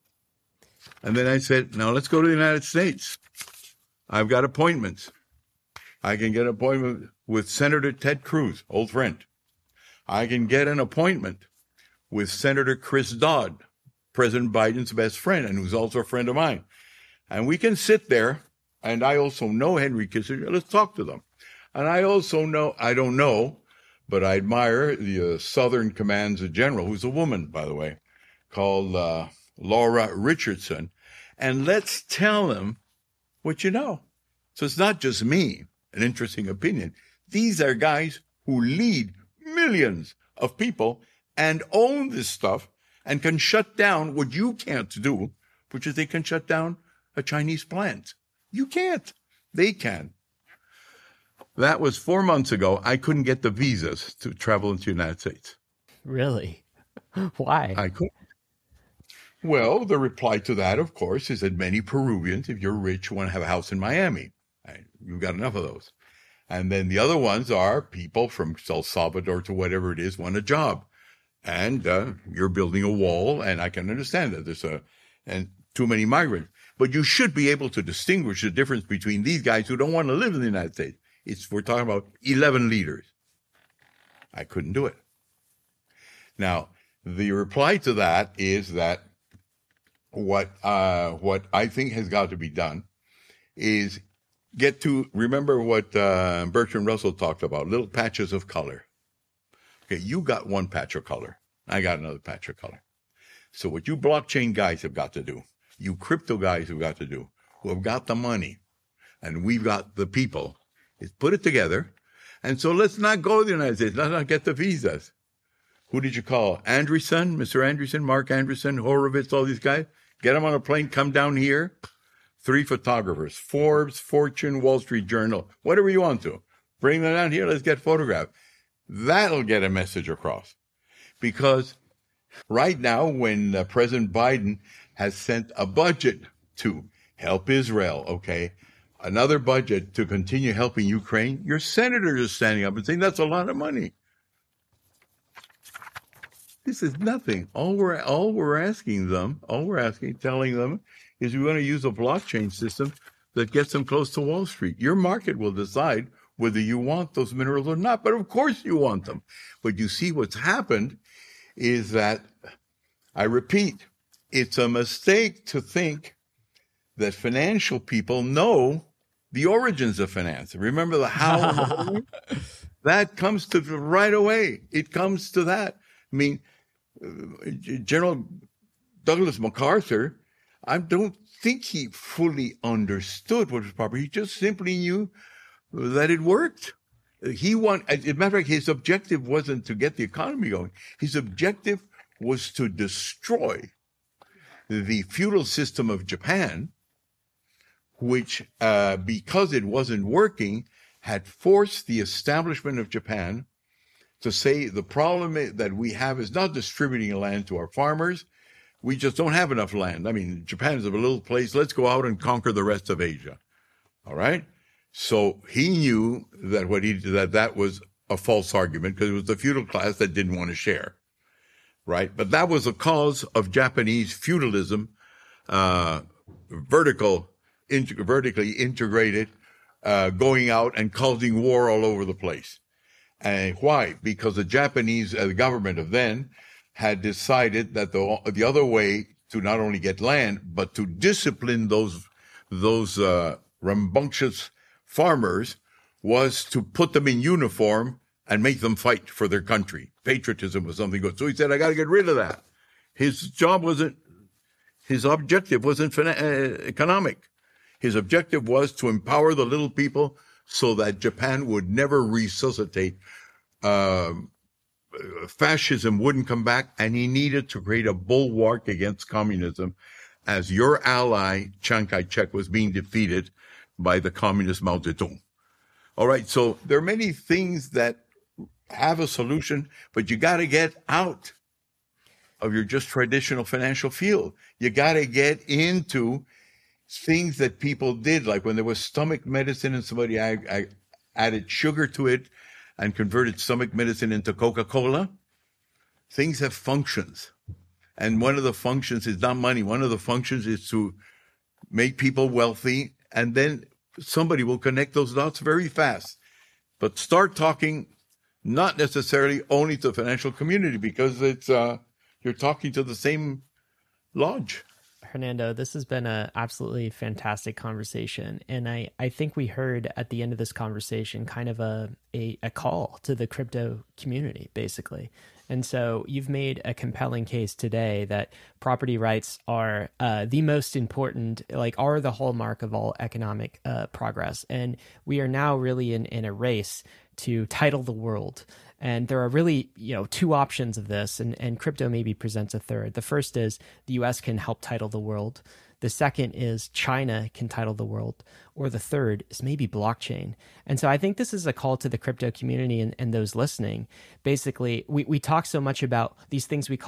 And then I said, now let's go to the United States. I've got appointments. I can get an appointment with Senator Ted Cruz, old friend. I can get an appointment with Senator Chris Dodd, President Biden's best friend, and who's also a friend of mine. And we can sit there, and I also know Henry Kissinger. Let's talk to them. And I also know, I don't know, but I admire the uh, Southern Command's general, who's a woman, by the way, called uh, Laura Richardson. And let's tell them what you know. So it's not just me, an interesting opinion. These are guys who lead millions of people and own this stuff and can shut down what you can't do, which is they can shut down a Chinese plant. You can't. They can. That was four months ago. I couldn't get the visas to travel into the United States. Really? Why? I couldn't. Well, the reply to that, of course, is that many Peruvians, if you're rich, want to have a house in Miami. Right? You've got enough of those. And then the other ones are people from El Salvador to whatever it is want a job. And uh, you're building a wall, and I can understand that there's a and too many migrants. But you should be able to distinguish the difference between these guys who don't want to live in the United States. It's we're talking about eleven leaders. I couldn't do it. Now, the reply to that is that what uh, what I think has got to be done is get to remember what uh, Bertrand Russell talked about, little patches of color. Okay, you got one patch of color. I got another patch of color. So what you blockchain guys have got to do, you crypto guys have got to do, who have got the money, and we've got the people, is put it together. And so let's not go to the United States. Let's not get the visas. Who did you call? Andreessen, Mister Andreessen, Mark Andreessen, Horowitz, all these guys? Get them on a plane, come down here. Three photographers, Forbes, Fortune, Wall Street Journal, whatever you want to. Bring them down here, let's get photographed. That'll get a message across. Because right now, when uh, President Biden has sent a budget to help Israel, okay, another budget to continue helping Ukraine, your senators are standing up and saying that's a lot of money. This is nothing. All we're all we're asking them, all we're asking, telling them, is we want to use a blockchain system that gets them close to Wall Street. Your market will decide whether you want those minerals or not. But of course you want them. But you see what's happened is that, I repeat, it's a mistake to think that financial people know the origins of finance. Remember the how? That comes to right away. It comes to that. I mean, General Douglas MacArthur, I don't think he fully understood what was proper. He just simply knew that it worked. He want, as a matter of fact, his objective wasn't to get the economy going. His objective was to destroy the feudal system of Japan, which, uh, because it wasn't working, had forced the establishment of Japan to say the problem that we have is not distributing land to our farmers. We just don't have enough land. I mean, Japan is a little place. Let's go out and conquer the rest of Asia. All right. So he knew that what he that that was a false argument because it was the feudal class that didn't want to share. Right. But that was a cause of Japanese feudalism, uh, vertical, int- vertically integrated, uh, going out and causing war all over the place. And why? Because the Japanese uh, government of then had decided that the the other way to not only get land, but to discipline those those uh, rambunctious farmers was to put them in uniform and make them fight for their country. Patriotism was something good. So he said, I got to get rid of that. His job wasn't, his objective wasn't uh, economic. His objective was to empower the little people so that Japan would never resuscitate. Uh, fascism wouldn't come back, and he needed to create a bulwark against communism as your ally, Chiang Kai-shek, was being defeated by the communist Mao Zedong. All right, so there are many things that have a solution, but you got to get out of your just traditional financial field. You got to get into things that people did, like when there was stomach medicine and somebody I, I added sugar to it and converted stomach medicine into Coca-Cola. Things have functions. And one of the functions is not money. One of the functions is to make people wealthy, and then somebody will connect those dots very fast. But start talking not necessarily only to the financial community, because it's uh, you're talking to the same lodge. Hernando, this has been an absolutely fantastic conversation. And I, I think we heard at the end of this conversation kind of a, a, a call to the crypto community, basically. And so you've made a compelling case today that property rights are uh, the most important, like are the hallmark of all economic uh, progress. And we are now really in, in a race to title the world. And there are really, you know, two options of this, and, and crypto maybe presents a third. The first is the U S can help title the world. The second is China can title the world. Or the third is maybe blockchain. And so I think this is a call to the crypto community and, and those listening. Basically, we, we talk so much about these things we called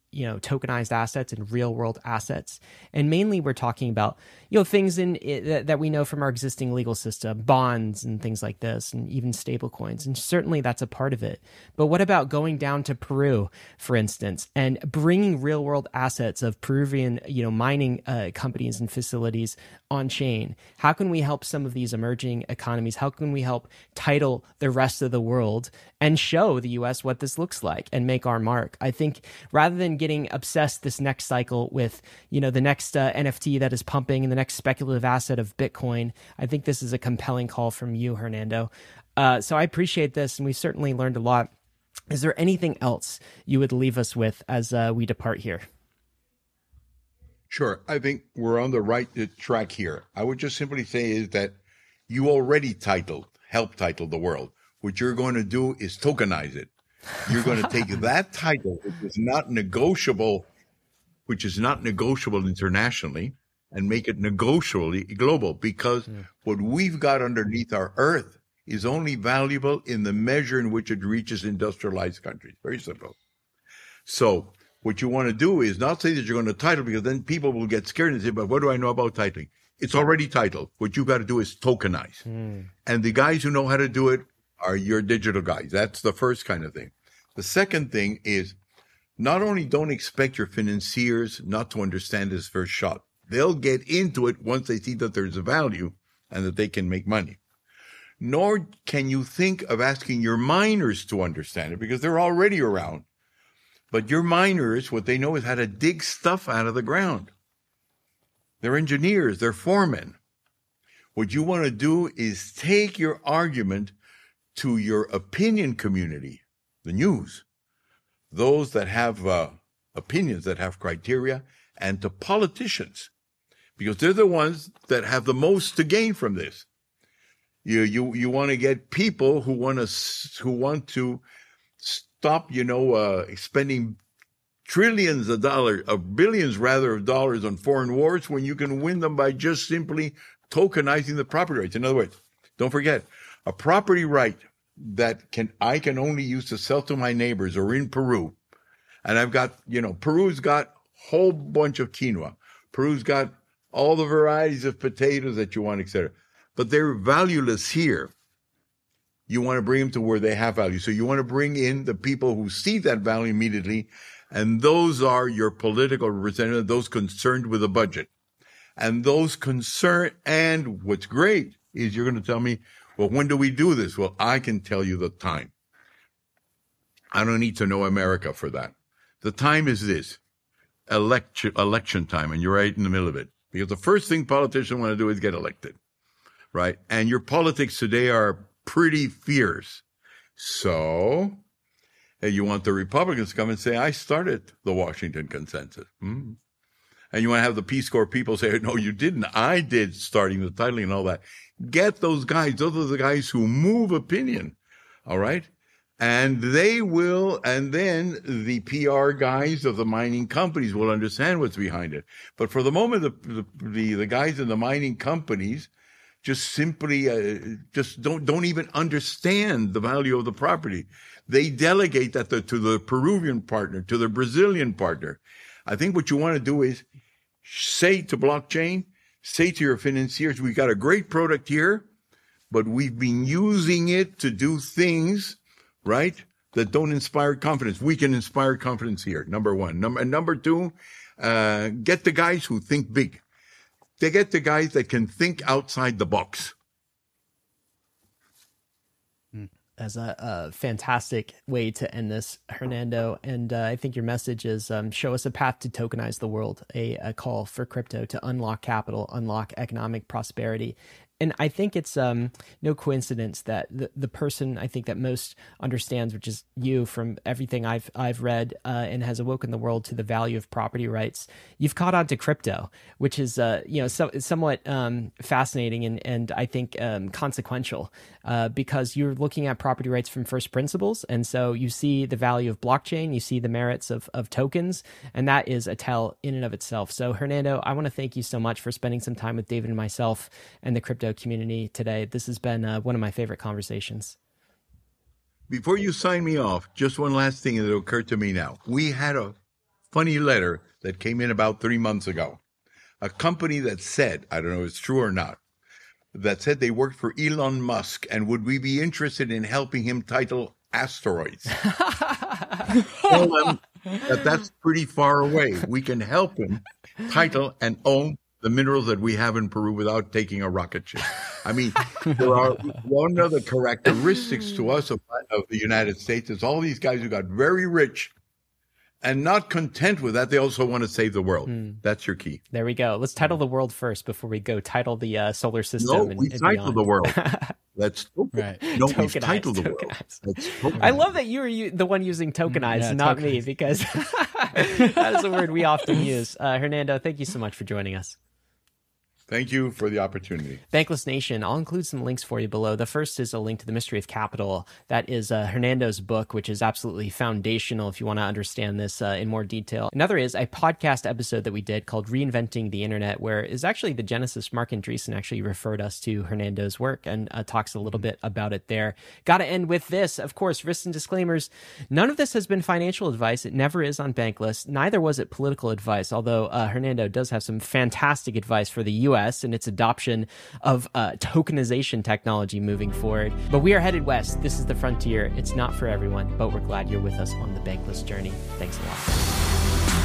you know, tokenized assets and real world assets. And mainly we're talking about, you know, things in it that we know from our existing legal system, bonds and things like this, and even stable coins. And certainly that's a part of it. But what about going down to Peru, for instance, and bringing real world assets of Peruvian, you know, mining uh, companies and facilities on chain? How can we help some of these emerging economies? How can we help title the rest of the world and show the U S what this looks like and make our mark? I think rather than getting obsessed this next cycle with, you know, the next uh, N F T that is pumping and the next speculative asset of Bitcoin, I think this is a compelling call from you, Hernando. Uh, so I appreciate this, and we've certainly learned a lot. Is there anything else you would leave us with as uh, we depart here? Sure. I think we're on the right track here. I would just simply say is that you already titled, help title the world. What you're going to do is tokenize it. You're going to take that title, which is not negotiable, which is not negotiable internationally, and make it negotiably global, because yeah. what we've got underneath our earth is only valuable in the measure in which it reaches industrialized countries. Very simple. So what you want to do is not say that you're going to title, because then people will get scared and say, but what do I know about titling? It's already titled. What you got to do is tokenize. Mm. And the guys who know how to do it are your digital guys. That's the first kind of thing. The second thing is, not only don't expect your financiers not to understand this first shot, they'll get into it once they see that there's a value and that they can make money. Nor can you think of asking your miners to understand it, because they're already around. But your miners, what they know is how to dig stuff out of the ground. They're engineers, they're foremen. What you want to do is take your argument to your opinion community, the news, those that have uh, opinions, that have criteria, and to politicians, because they're the ones that have the most to gain from this. You you you want to get people who want to who want to stop, you know, uh, spending trillions of dollars, of billions rather of dollars on foreign wars, when you can win them by just simply tokenizing the property rights. In other words, don't forget, a property right that can I can only use to sell to my neighbors, or in Peru, and I've got, you know, Peru's got a whole bunch of quinoa. Peru's got all the varieties of potatoes that you want, et cetera. But they're valueless here. You want to bring them to where they have value. So you want to bring in the people who see that value immediately, and those are your political representatives, those concerned with the budget. And those concerned, and what's great is you're going to tell me, well, when do we do this? Well, I can tell you the time. I don't need to know America for that. The time is this, election, election time, and you're right in the middle of it. Because the first thing politicians want to do is get elected, right? And your politics today are pretty fierce. So and you want the Republicans to come and say, I started the Washington Consensus. Mm-hmm. And you want to have the Peace Corps people say, no, you didn't. I did, starting the titling and all that. Get those guys. Those are the guys who move opinion. All right. And they will, and then the P R guys of the mining companies will understand what's behind it. But for the moment, the the, the guys in the mining companies just simply uh, just don't don't even understand the value of the property. They delegate that to, to the Peruvian partner, to the Brazilian partner. I think what you want to do is say to blockchain, say to your financiers, we got a great product here, but we've been using it to do things, right, that don't inspire confidence. We can inspire confidence here, number one. Number, and number two, uh, get the guys who think big. They get the guys that can think outside the box. As a, a fantastic way to end this, Hernando. And uh, I think your message is um, show us a path to tokenize the world, a, a call for crypto to unlock capital, unlock economic prosperity. And I think it's um, no coincidence that the, the person I think that most understands, which is you, from everything I've I've read uh, and has awoken the world to the value of property rights, you've caught on to crypto, which is uh, you know so, somewhat um, fascinating and and I think um, consequential uh, because you're looking at property rights from first principles, and so you see the value of blockchain, you see the merits of of tokens, and that is a tell in and of itself. So Hernando, I want to thank you so much for spending some time with David and myself and the crypto community today. This has been uh, one of my favorite conversations. Before you sign me off, just one last thing that occurred to me now. We had a funny letter that came in about three months ago. A company that said, I don't know if it's true or not, that said they worked for Elon Musk and would we be interested in helping him title asteroids? Tell them that that's pretty far away. We can help him title and own the minerals that we have in Peru without taking a rocket ship. I mean, there are one of the characteristics to us of, of the United States is all these guys who got very rich and not content with that. They also want to save the world. Mm. That's your key. There we go. Let's title the world first before we go title the uh, solar system. No, and, we and title beyond. the world. Let's right. No, we've titled the world. I love that you were the one using tokenize, yeah, not tokenized. me, because that is a word we often use. Uh, Hernando, thank you so much for joining us. Thank you for the opportunity. Bankless Nation, I'll include some links for you below. The first is a link to The Mystery of Capital. That is uh, Hernando's book, which is absolutely foundational if you want to understand this uh, in more detail. Another is a podcast episode that we did called Reinventing the Internet, where is actually the genesis. Mark Andreessen actually referred us to Hernando's work and uh, talks a little bit about it there. Got to end with this, of course, risks and disclaimers. None of this has been financial advice. It never is on Bankless. Neither was it political advice, although uh, Hernando does have some fantastic advice for the U S and its adoption of uh, tokenization technology moving forward. But we are headed west. This is the frontier. It's not for everyone, but we're glad you're with us on the Bankless journey. Thanks a lot.